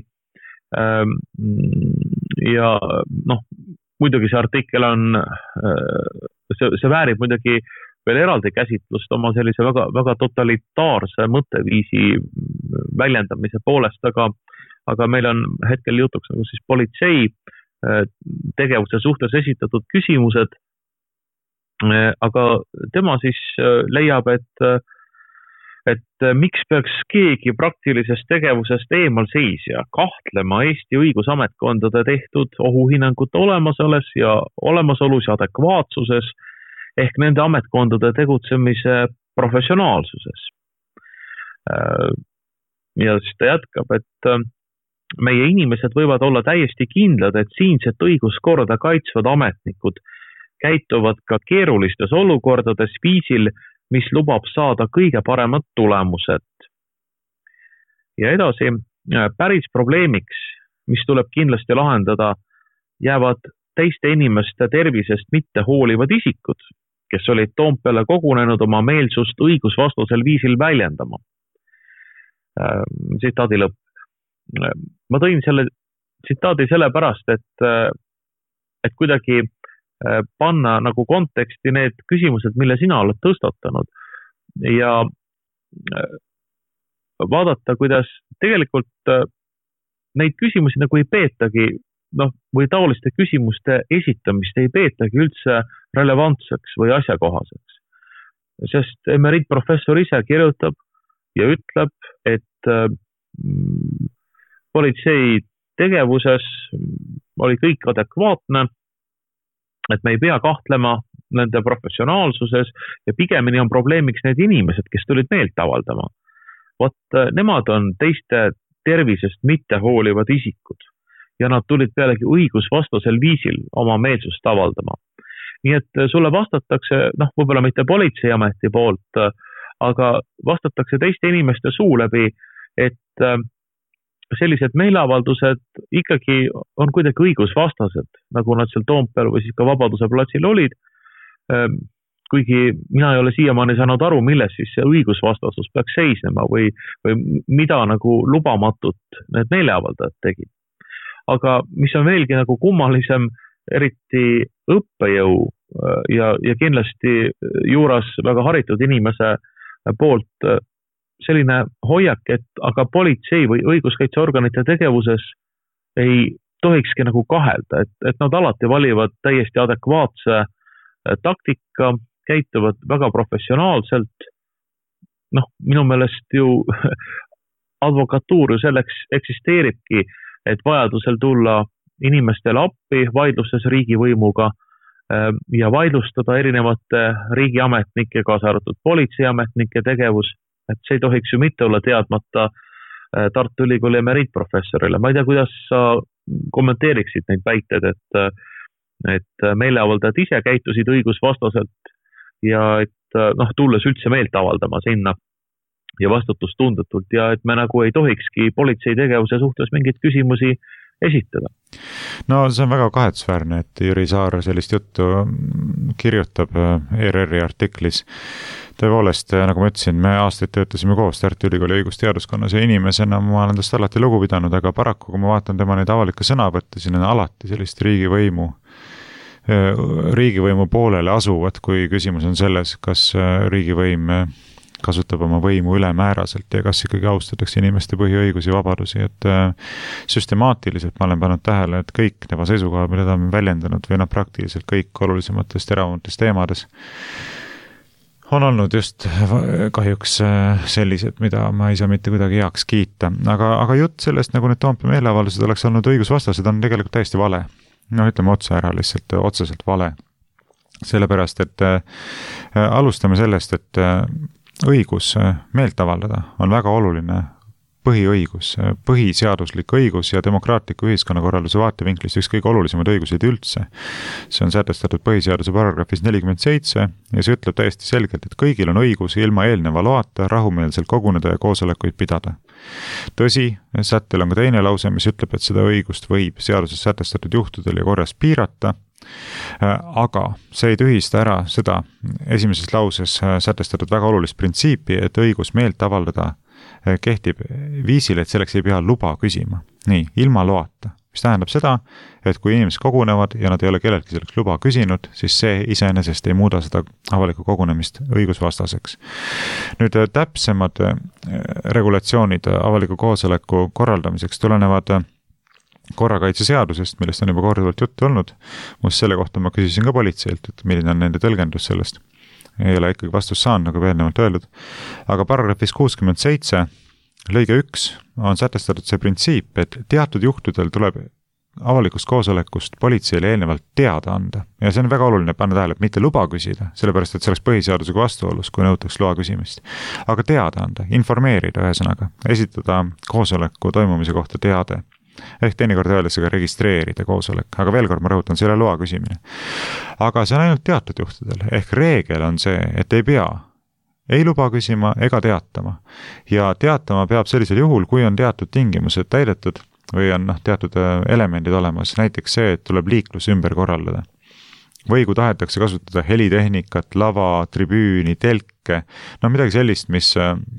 ja noh, muidugi see artikkel on, see, see väärib muidugi veel eraldi käsitlust oma sellise väga, väga totalitaarse mõtteviisi väljendamise poolest, aga aga meil on hetkel jutuks nagu siis politsei tegevuse suhtes esitatud küsimused, aga tema siis leiab, et, et miks peaks keegi praktilisest tegevusest eemal seisja kahtlema Eesti õigusametkondade tehtud ohuhinnangute olemasolus ja olemasolus ja adekvaatsuses ehk nende ametkondade tegutsemise professionaalsuses. Ja siis ta jätkab, et meie inimesed võivad olla täiesti kindlad, et siinset õiguskorda kaitsvad ametnikud käituvad ka keerulistes olukordades viisil, mis lubab saada kõige paremad tulemused. Ja edasi, päris probleemiks, mis tuleb kindlasti lahendada, jäävad teiste inimeste tervisest mitte hoolivad isikud, kes olid Toompeale kogunenud oma meelsust õigusvastasel viisil väljendama. Tsitaadi lõpp. Ma tõin selle tsitaadi sellepärast, et, et kuidagi panna nagu konteksti need küsimused, mille sina oled tõstatanud ja vaadata, kuidas tegelikult neid küsimusi nagu ei peetagi, noh, või taoliste küsimuste esitamist ei peetagi üldse relevantseks või asjakohaseks. Sest emeriitprofessor ise kirjutab ja ütleb, et politsei tegevuses oli kõik adekvaatne, et me ei pea kahtlema nende professionaalsuses ja pigemini on probleemiks need inimesed, kes tulid meelt avaldama. Vot nemad on teiste tervisest mitte hoolivad isikud ja nad tulid pealegi õigusvastasel viisil oma meelsust avaldama. Nii et sulle vastatakse, noh, võib-olla mitte politseiameti poolt, aga vastatakse teiste inimeste suu läbi, et sellised meeleavaldused ikkagi on kuidagi õigusvastased, nagu nad seal Toompeal või siis ka Vabaduse platsil olid, kuigi mina ei ole siiamaani saanud aru, milles siis see õigusvastasus peaks seisnema või, või mida nagu lubamatut need meeleavaldajad tegid. Aga mis on veelgi nagu kummalisem, eriti õppejõu ja, ja kindlasti juuras väga haritud inimese poolt selline hoiak, et aga politsei või õiguskaitseorganite tegevuses ei tohikski nagu kahelda, et, et nad alati valivad täiesti adekvaatse taktika, käituvad väga professionaalselt. Noh, minu meelest ju advokatuur ju selleks eksisteeribki, et vajadusel tulla inimestele appi vaidlustes riigivõimuga ja vaidlustada erinevate riigiametnike, kaasa arvatud politseiametnike tegevus. Et see ei tohiks ju mitte olla teadmata Tartu Ülikooli emeriitprofessorile. Ma ei tea, kuidas sa kommenteeriksid neid väited, et, et meeleavaldajad ise käitusid õigusvastaselt ja et noh, tulles üldse meelt avaldama sinna ja vastutustundetult ja et me nagu ei tohikski politsei tegevuse suhtes mingeid küsimusi esitada. No see on väga kahetsusväärne, et Jüri Saar sellist juttu kirjutab E R R-i artiklis. Tõepoolest, nagu ma ütlesin, me aastaid töötasime koos Tartu Ülikooli õigusteaduskonnas ja inimesena ma olen tast alati lugu pidanud, aga paraku, kui ma vaatan tema neid avalikke sõnavõtte, siin on alati sellist riigivõimu, riigivõimu poolele asuvad, kui küsimus on selles, kas riigivõim kasutab oma võimu ülemääraselt ja kas ikkagi austatakse inimeste põhiõigusi ja vabadusi, et süstemaatiliselt ma olen pannud tähele, et kõik tema seisukohad, mida ta on väljendanud või noh, praktiliselt kõik olulisematest teravamatest teemades on olnud just kahjuks sellised, mida ma ei saa mitte kuidagi heaks kiita. Aga, aga jutt sellest, nagu need Toompea meeleavaldused oleks olnud õigusvastased, on tegelikult täiesti vale. No ütleme otse ära, lihtsalt otseselt vale. Sellepärast, et äh, alustame sellest, et äh, õigus meelt avaldada on väga oluline põhiõigus, põhiseaduslik õigus ja demokraatliku ühiskonnakorralduse vaatevinklist üks kõige olulisemad õigused üldse. See on sätestatud põhiseaduse paragrahvis nelikümmend seitse ja see ütleb täiesti selgelt, et kõigil on õigus ilma eelneva loata rahumeelselt koguneda ja koosolekuid pidada. Tõsi, sättel on ka teine lause, mis ütleb, et seda õigust võib seaduses sätestatud juhtudel ja korras piirata, aga see ei tühista ära seda esimeses lauses sätestatud väga olulist printsiipi, et õigus meelt avaldada kehtib viisil, et selleks ei pea luba küsima. Nii, ilma loata. mis tähendab seda, et kui inimesed kogunevad ja nad ei ole kelleltki selleks luba küsinud, siis see iseenesest ei muuda seda avalikku kogunemist õigusvastaseks. Nüüd täpsemad regulatsioonid avaliku koosoleku korraldamiseks tulenevad korrakaitseseadusest, millest on juba korduvalt juttu olnud. Must selle kohta ma küsisin ka politseilt, et milline on nende tõlgendus sellest. Ei ole ikkagi vastus saanud, nagu eelnevalt öeldud. Aga paragrahvis kuuskümmend seitse lõige üks on sätestatud see printsiip, et teatud juhtudel tuleb avalikust koosolekust politseile eelnevalt teada anda. Ja see on väga oluline panna tähele, et mitte luba küsida, sellepärast et see oleks põhiseadusega vastuolus, kui nõutaks loa küsimist. Aga teada anda, informeerida ühesõnaga, esitada koosoleku toimumise kohta teade. Ehk teinekord öeldakse ka registreerida koosolek, aga veel kord ma rõhutan, see ei ole loa küsimine. Aga see on ainult teatud juhtudel, ehk reegel on see, et ei pea ei luba küsima ega teatama. Ja teatama peab sellisel juhul, kui on teatud tingimused täidetud või on noh, teatud elemendid olemas, näiteks see, et tuleb liiklus ümber korraldada. Või kui tahetakse kasutada helitehnikat, lava, tribüüni, telke, no midagi sellist, mis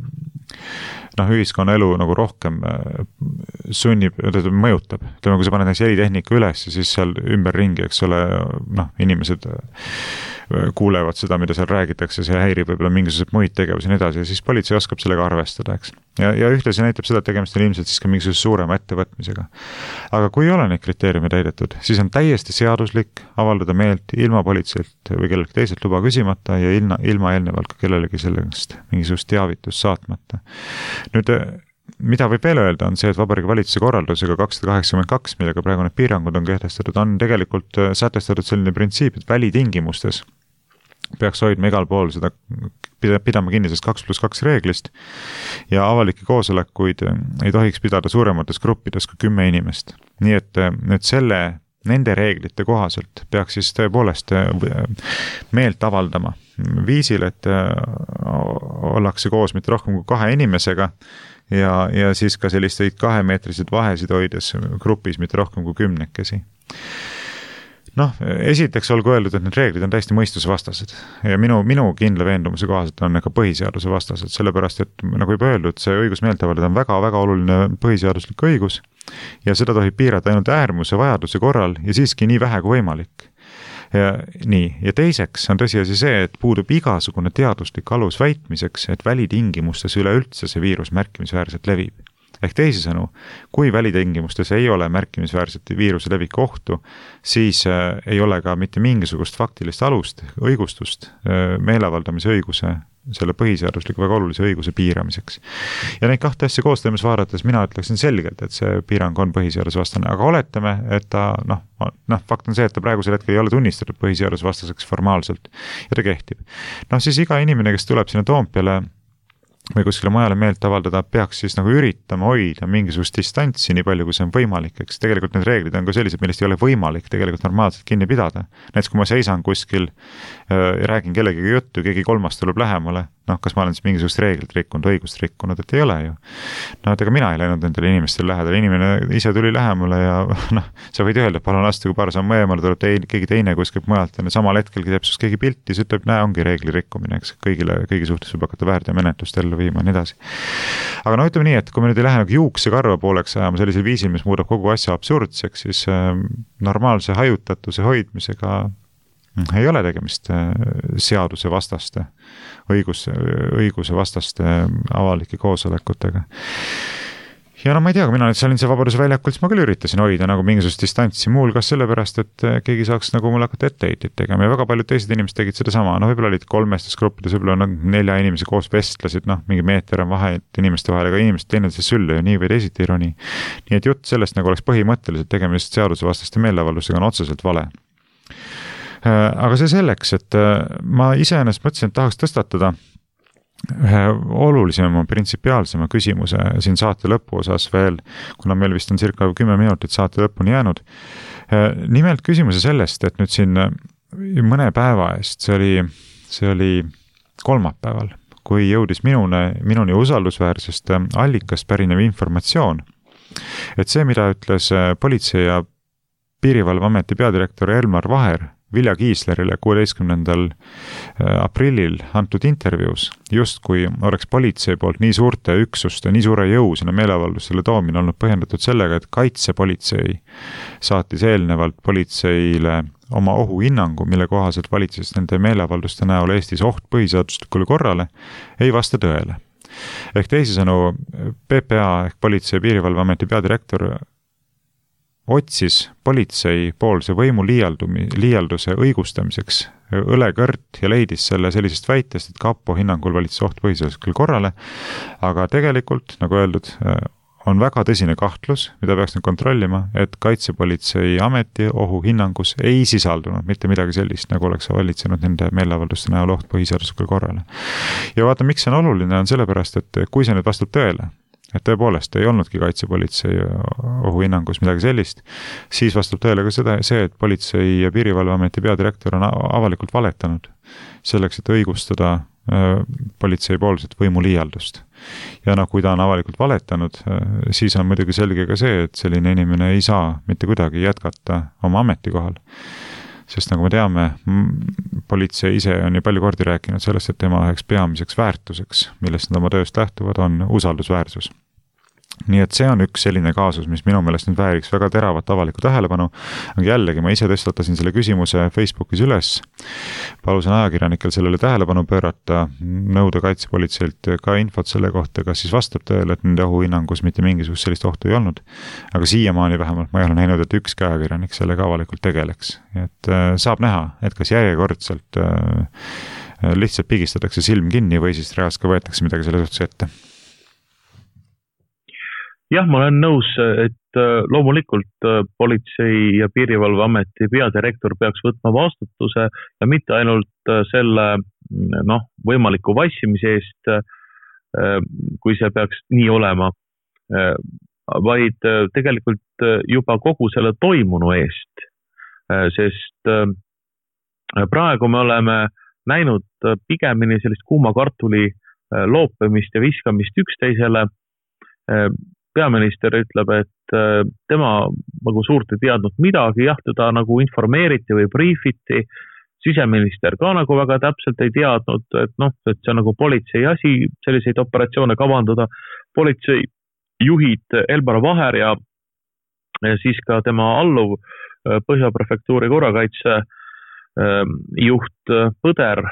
noh, ühiskonna elu nagu rohkem sunnib, mõjutab. Ütleme, kui sa paned näiteks helitehnika üles, siis seal ümber ringi, eks ole, noh, inimesed kuulevad seda, mida seal räägitakse, see häirib võib-olla mingisugused muid tegevusi ja nii edasi, ja siis politsei oskab sellega arvestada, eks. Ja, ja ühtlasi näitab seda, et tegemist on ilmselt siis ka mingisuguse suurema ettevõtmisega. Aga kui ei ole neid kriteeriume täidetud, siis on täiesti seaduslik avaldada meelt ilma politseilt või kellelgi teiselt luba küsimata ja ilma, ilma eelnevalt ka kellelegi sellest mingisugust teavitust saatmata. Nüüd, mida võib veel öelda, on see, et Vabariigi Valitsuse korraldusega kakssada kaheksakümmend kaks, millega praegu need piirangud on kehtestatud, on tegelikult sätestatud selline printsiip, et välitingimustes peaks hoidma igal pool seda pidama kinni sellest kaks pluss kaks reeglist ja avalike koosolekuid ei tohiks pidada suuremates gruppides kui kümme inimest. Nii et nüüd selle, nende reeglite kohaselt peaks siis tõepoolest meelt avaldama viisil, et ollakse koos mitte rohkem kui kahe inimesega ja, ja siis ka selliseid kahemeetriseid vahesid hoides grupis mitte rohkem kui kümnekesi. Noh, esiteks olgu öeldud, et need reeglid on täiesti mõistusvastased ja minu, minu kindla veendumuse kohaselt on ka põhiseaduse vastased, sellepärast, et nagu juba öeldud, see õigus meelt avaldada on väga, väga oluline põhiseaduslik õigus ja seda tohib piirata ainult äärmuse vajaduse korral ja siiski nii vähe kui võimalik. Ja, nii, ja teiseks on tõsiasi see, et puudub igasugune teaduslik alus väitmiseks, et välitingimustes üleüldse see viirus märkimisväärselt levib. Ehk teisisõnu, kui välitingimustes ei ole märkimisväärset viiruse levik ohtu, siis äh, ei ole ka mitte mingisugust faktilist alust, õigustust äh, meeleavaldamise õiguse, selle põhiseadusliku väga olulise õiguse piiramiseks. Ja neid kahte asja koostöömes vaadates mina ütleksin selgelt, et see piirang on põhiseadusvastane, aga oletame, et ta, noh, noh, fakt on see, et ta praegusel hetkel ei ole tunnistatud põhiseadusvastaseks formaalselt ja ta kehtib. Noh, siis iga inimene, kes tuleb sinna Toompeale või kuskile mujale meelt avaldada, peaks siis nagu üritama hoida mingisugust distantsi nii palju, kui see on võimalik, eks tegelikult need reeglid on ka sellised, millest ei ole võimalik tegelikult normaalselt kinni pidada. Näiteks kui ma seisan kuskil ja räägin kellegagi juttu, keegi kolmas tuleb lähemale, noh, kas ma olen siis mingisugust reeglit rikkunud, õigust rikkunud, et ei ole ju. No, et ega mina ei läinud nendele inimestele lähedale, inimene ise tuli lähemale ja noh, sa võid öelda, et palun astuge paar samm eemale, tuleb teine, keegi teine kuskilt mujalt ja samal hetkel teeb sus keegi pilti, siis ütleb, näe, ongi reegli rikkumine, eks kõigile, kõigi suhtes võib hakata väärteo menetlust ellu viima ja nii edasi. Aga no ütleme nii, et kui me nüüd ei lähe nagu juukse karva pooleks ajama sellisel viisil, mis muudab kogu asja absurdseks, siis äh, normaalse hajutatuse hoidmisega ei ole tegemist seaduse vastaste, õigus, õiguse vastaste avalike koosolekutega. Ja no ma ei tea, kui mina nüüd olin see Vabaduse väljakul, siis ma küll üritasin hoida nagu mingisugust distantsi muul kas sellepärast, et keegi saaks nagu mulle hakata etteheitit tegema ja väga paljud teised inimesed tegid seda sama. No võib-olla olid kolmestes gruppides, võib-olla nad nelja inimese koos vestlesid, noh, mingi meeter on vahe inimeste vahel, aga inimesed teineteise sülle ju nii või teisiti irooni. Nii et jutt sellest nagu oleks põhimõtteliselt tegemist seaduse vastaste meeleavaldustega on otseselt vale. Aga see selleks, et ma iseenesest mõtlesin, et tahaks tõstatada ühe olulisema, printsipiaalsema küsimuse siin saate lõpu osas veel, kuna meil vist on circa kümme minutit saate lõpuni jäänud. Nimelt küsimuse sellest, et nüüd siin mõne päeva eest, see oli, see oli kolmapäeval, kui jõudis minune, minuni usaldusväärsest allikast pärinev informatsioon, et see, mida ütles politsei ja Piirivalveameti peadirektor Elmar Vaher Vilja Kiislerile kuueteistkümnendal aprillil antud intervjuus, just kui oleks politsei poolt nii suurte üksuste, nii suure jõu sinna meeleavaldustele toomine olnud põhjendatud sellega, et kaitsepolitsei saatis eelnevalt politseile oma ohuhinnangu, mille kohaselt valitses nende meeleavalduste näol Eestis oht põhiseaduslikule korrale, ei vasta tõele. Ehk teisisõnu, P P A ehk Politsei- ja Piirivalveameti peadirektor otsis politsei poolse võimu liialdumi, liialduse õigustamiseks õlekõrt ja leidis selle sellisest väitest, et kapo hinnangul valitses oht põhiseaduslikule korrale, aga tegelikult, nagu öeldud, on väga tõsine kahtlus, mida peaks nüüd kontrollima, et kaitsepolitsei ameti ohuhinnangus ei sisaldunud mitte midagi sellist, nagu oleks valitsenud nende meeleavalduste näol oht põhiseaduslikule korrale. Ja vaata, miks see on oluline, on sellepärast, et kui see nüüd vastab tõele, et tõepoolest ei olnudki kaitsepolitsei ohuhinnangus midagi sellist, siis vastab tõele ka seda, see, et Politsei- ja Piirivalveameti peadirektor on avalikult valetanud selleks, et õigustada politsei poolset võimuliialdust. Ja noh, kui ta on avalikult valetanud, siis on muidugi selge ka see, et selline inimene ei saa mitte kuidagi jätkata oma ametikohal. Sest nagu me teame, politsei ise on ju palju kordi rääkinud sellest, et tema üheks peamiseks väärtuseks, millest nad oma tööst lähtuvad, on usaldusväärsus. Nii et see on üks selline kaasus, mis minu meelest nüüd vääriks väga teravat avalikku tähelepanu. Aga jällegi, ma ise tõstatasin selle küsimuse Facebookis üles. Palusin ajakirjanikel sellele tähelepanu pöörata, nõuda kaitsepolitseilt ka infot selle kohta, kas siis vastab tõele, et nende ohuhinnangus mitte mingisugust sellist ohtu ei olnud. Aga siiamaani vähemalt ma ei ole näinud, et ükski ajakirjanik sellega avalikult tegeleks. Et saab näha, et kas järjekordselt lihtsalt pigistatakse silm kinni või siis reaalselt ka võetakse midagi selle suhtes ette. Jah, ma olen nõus, et loomulikult Politsei- ja Piirivalveameti peadirektor peaks võtma vastutuse ja mitte ainult selle noh, võimaliku vassimise eest, kui see peaks nii olema, vaid tegelikult juba kogu selle toimunu eest. Sest praegu me oleme näinud pigemini sellist kuuma kartuli loopimist ja viskamist üksteisele. Peaminister ütleb, et tema nagu suurt ei teadnud midagi, jah, teda nagu informeeriti või briifiti, siseminister ka nagu väga täpselt ei teadnud, et noh, et see on nagu politsei asi, selliseid operatsioone kavandada. Politsei juhid Elmar Vaher ja siis ka tema alluv Põhjaprefektuuri korrakaitse juht Põder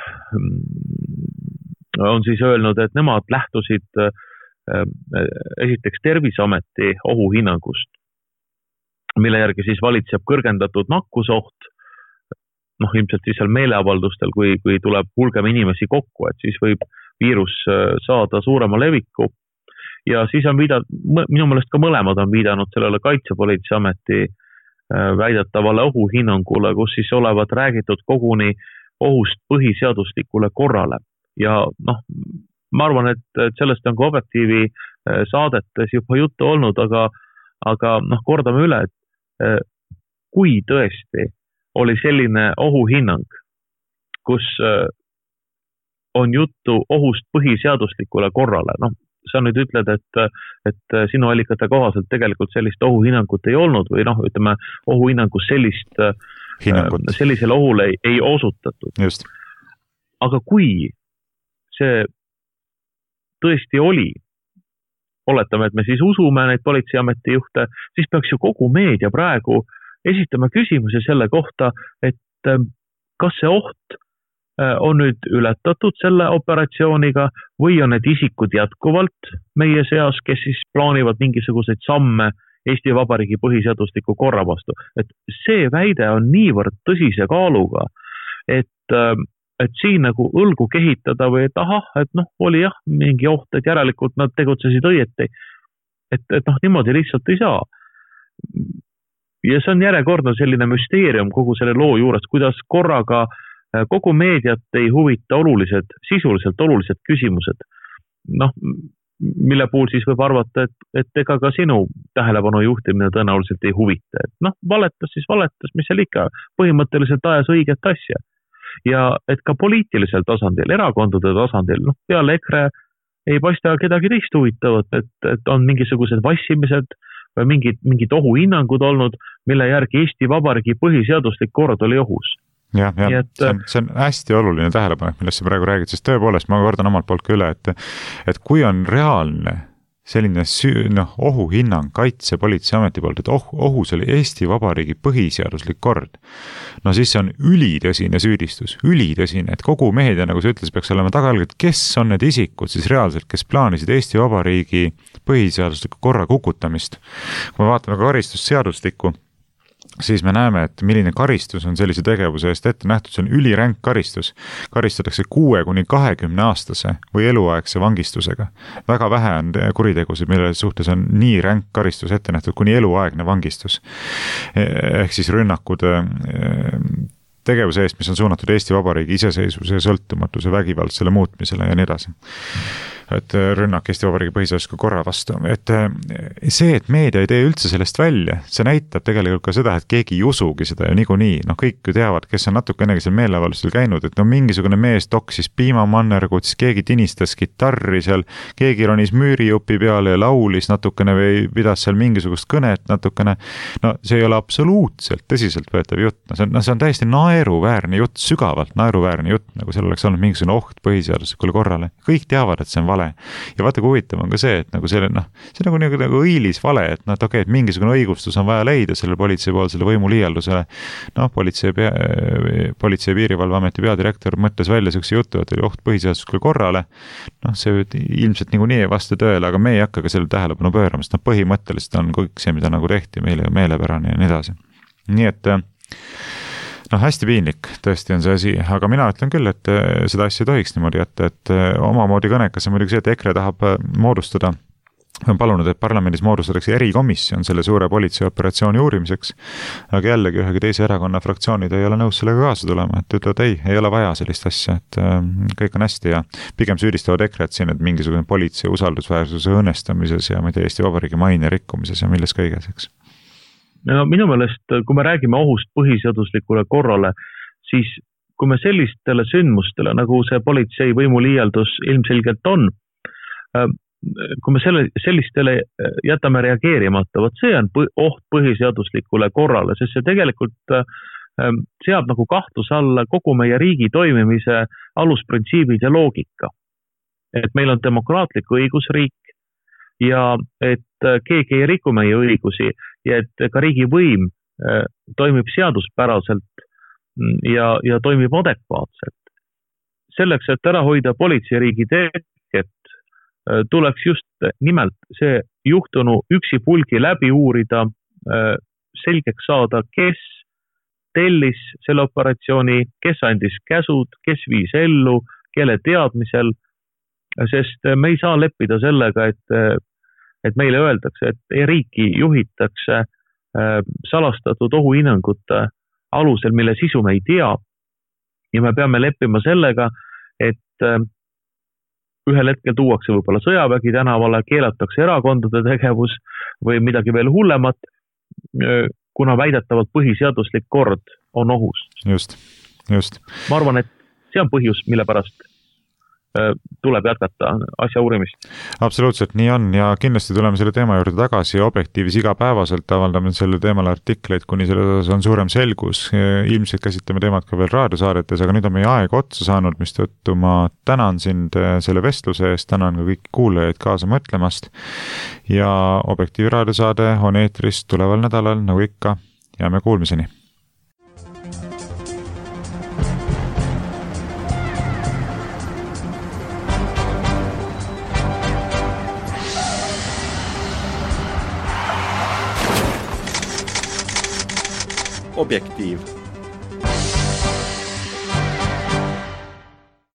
on siis öelnud, et nemad lähtusid esiteks Terviseameti ohuhinnangust, mille järgi siis valitseb kõrgendatud nakkusoht, noh ilmselt siis seal meeleavaldustel, kui, kui tuleb hulgem inimesi kokku, et siis võib viirus saada suurema leviku. Ja siis on viidanud, minu meelest ka mõlemad on viidanud sellele Kaitsepolitseiameti väidetavale ohuhinnangule, kus siis olevat räägitud koguni ohust põhiseaduslikule korrale. Ja noh, ma arvan, et sellest on ka Objektiivi saadetes juba juttu olnud, aga, aga noh, kordame üle, et kui tõesti oli selline ohuhinnang, kus on juttu ohust põhiseaduslikule korrale, noh, sa nüüd ütled, et, et sinu allikate kohaselt tegelikult sellist ohuhinnangut ei olnud või noh, ütleme, ohuhinnangus sellist, sellisele ohule ei, ei osutatud. Just. Aga kui see tõesti oli, oletame, et me siis usume neid Politseiameti juhte, siis peaks ju kogu meedia praegu esitama küsimusi selle kohta, et kas see oht on nüüd ületatud selle operatsiooniga või on need isikud jätkuvalt meie seas, kes siis plaanivad mingisuguseid samme Eesti Vabariigi põhiseadusliku korra vastu. Et see väide on niivõrd tõsise kaaluga, et et siin nagu õlgu kehitada või et ahah, et noh, oli jah, mingi oht, et järelikult nad tegutsesid õieti. Et, et noh, niimoodi lihtsalt ei saa. Ja see on järjekordne selline müsteerium kogu selle loo juures, kuidas korraga kogu meediat ei huvita olulised, sisuliselt olulised küsimused. Noh, mille puhul siis võib arvata, et, et ega ka sinu tähelepanu juhtimine tõenäoliselt ei huvita. Et noh, valetas siis valetas, mis seal ikka põhimõtteliselt ajas õiget asja. Ja et ka poliitilisel tasandil, erakondade tasandil, noh, peale EKRE ei paista kedagi teist huvitavat, et, et on mingisugused vassimised või mingid, mingid ohuhinnangud olnud, mille järgi Eesti Vabariigi põhiseaduslik kord oli ohus. jah, jah, et... see, on, see on hästi oluline tähelepanek, millest sa praegu räägid, sest tõepoolest ma kordan omalt poolt ka üle, et, et kui on reaalne selline süü, noh, ohuhinnang Kaitsepolitseiameti poolt, et oh, ohus oli Eesti Vabariigi põhiseaduslik kord, no siis see on ülitõsine süüdistus, ülitõsine, et kogu meedia, nagu sa ütles, peaks olema tagalgelt, kes on need isikud siis reaalselt, kes plaanisid Eesti Vabariigi põhiseadusliku korra kukutamist. Kui me vaatame ka karistusseadustikku, siis me näeme, et milline karistus on sellise tegevuse eest ette nähtud, see on üliränk karistus. Karistatakse kuue kuni kahekümne aastase või eluaegse vangistusega. Väga vähe on kuritegusid, mille suhtes on nii ränk karistus ette nähtud kuni eluaegne vangistus. Ehk siis rünnakud tegevuse eest, mis on suunatud Eesti Vabariigi iseseisvuse, sõltumatuse, vägivaldsele muutmisele ja nii edasi. Et rünnak Eesti Vabariigi põhiseadusliku korra vastu. Et see, et meedia ei tee üldse sellest välja, see näitab tegelikult ka seda, et keegi ei usugi seda ja niikuinii. No kõik ju teavad, kes on natuke ennegi seal meeleavaldusel käinud, et no mingisugune mees toksis piimamannergut, siis keegi tinistas gitarri seal, keegi ronis müürijupi peale ja laulis natukene või pidas seal mingisugust kõnet natukene. No see ei ole absoluutselt tõsiselt võetav jutt. No see on, no see on täiesti naeruväärne jutt, sügavalt naeruväärne jutt, nagu seal oleks olnud mingisugune oht põhiseaduslikule korrale. Kõik teavad, et see on vale. Ja vaata, kui huvitav on ka see, et nagu see, noh, see nagu, nagu, nagu õilis vale, et noh, et okei, et mingisugune õigustus on vaja leida sellele politsei poolsele võimuliialdusele. Noh, politsei, pea, politsei piirivalveameti peadirektor mõtles välja sellise jutu, et oli oht põhiseaduslikule korrale. Noh, see ilmselt nagu nii ei vasta tõele, aga me ei hakka ka selle tähelepanu pööramast. Noh, põhimõtteliselt on kõik see, mida nagu tehti meile meelepärane ja nii edasi. Nii et noh, hästi piinlik tõesti on see asi, aga mina ütlen küll, et seda asja ei tohiks niimoodi jätta, et omamoodi kõnekas on muidugi see, et EKRE tahab moodustada, on palunud, et parlamendis moodustatakse erikomisjon selle suure politseioperatsiooni uurimiseks, aga jällegi ühegi teise erakonna fraktsioonid ei ole nõus sellega kaasa tulema, et ütlevad, ei, ei ole vaja sellist asja, et kõik on hästi ja pigem süüdistavad EKRE-t siin, et mingisugune politsei usaldusväärsuse õõnestamises ja ma ei tea, Eesti Vabariigi maine rikkumises ja milles kõiges, eks. No minu meelest, kui me räägime ohust põhiseaduslikule korrale, siis kui me sellistele sündmustele, nagu see politsei võimuliialdus ilmselgelt on, kui me selle, sellistele jätame reageerimata, võt see on oht põhiseaduslikule korrale, sest see tegelikult seab nagu kahtlus alla kogu meie riigi toimimise alusprintsiibid ja loogika. Et meil on demokraatlik õigusriik, ja et keegi ei riku meie õigusi ja et ka riigi võim toimib seaduspäraselt ja, ja toimib adekvaatselt. Selleks, et ära hoida politseiriigi teket, tuleks just nimelt see juhtunu üksipulgi läbi uurida, selgeks saada, kes tellis selle operatsiooni, kes andis käsud, kes viis ellu, kelle teadmisel, sest me ei saa leppida sellega, et et meile öeldakse, et riiki juhitakse salastatud ohuhinnangute alusel, mille sisu me ei tea. Ja me peame leppima sellega, et ühel hetkel tuuakse võib-olla sõjavägi tänavale, keelatakse erakondade tegevus või midagi veel hullemat, kuna väidetavalt põhiseaduslik kord on ohus. Just, just. Ma arvan, et see on põhjus, mille pärast tuleb jätkata asja uurimist. Absoluutselt nii on ja kindlasti tuleme selle teema juurde tagasi ja Objektiivis igapäevaselt avaldame selle teemale artikleid, kuni selles on suurem selgus. Ilmselt käsitleme teemat ka veel raadiosaadetes, aga nüüd on meie aeg otsa saanud, mis tõttu ma tänan sind selle vestluse eest, tänan ka kõiki kuulajaid kaasa mõtlemast ja Objektiivi raadiosaade on eetris tuleval nädalal, nagu ikka, jääme kuulmiseni. Objektiiv.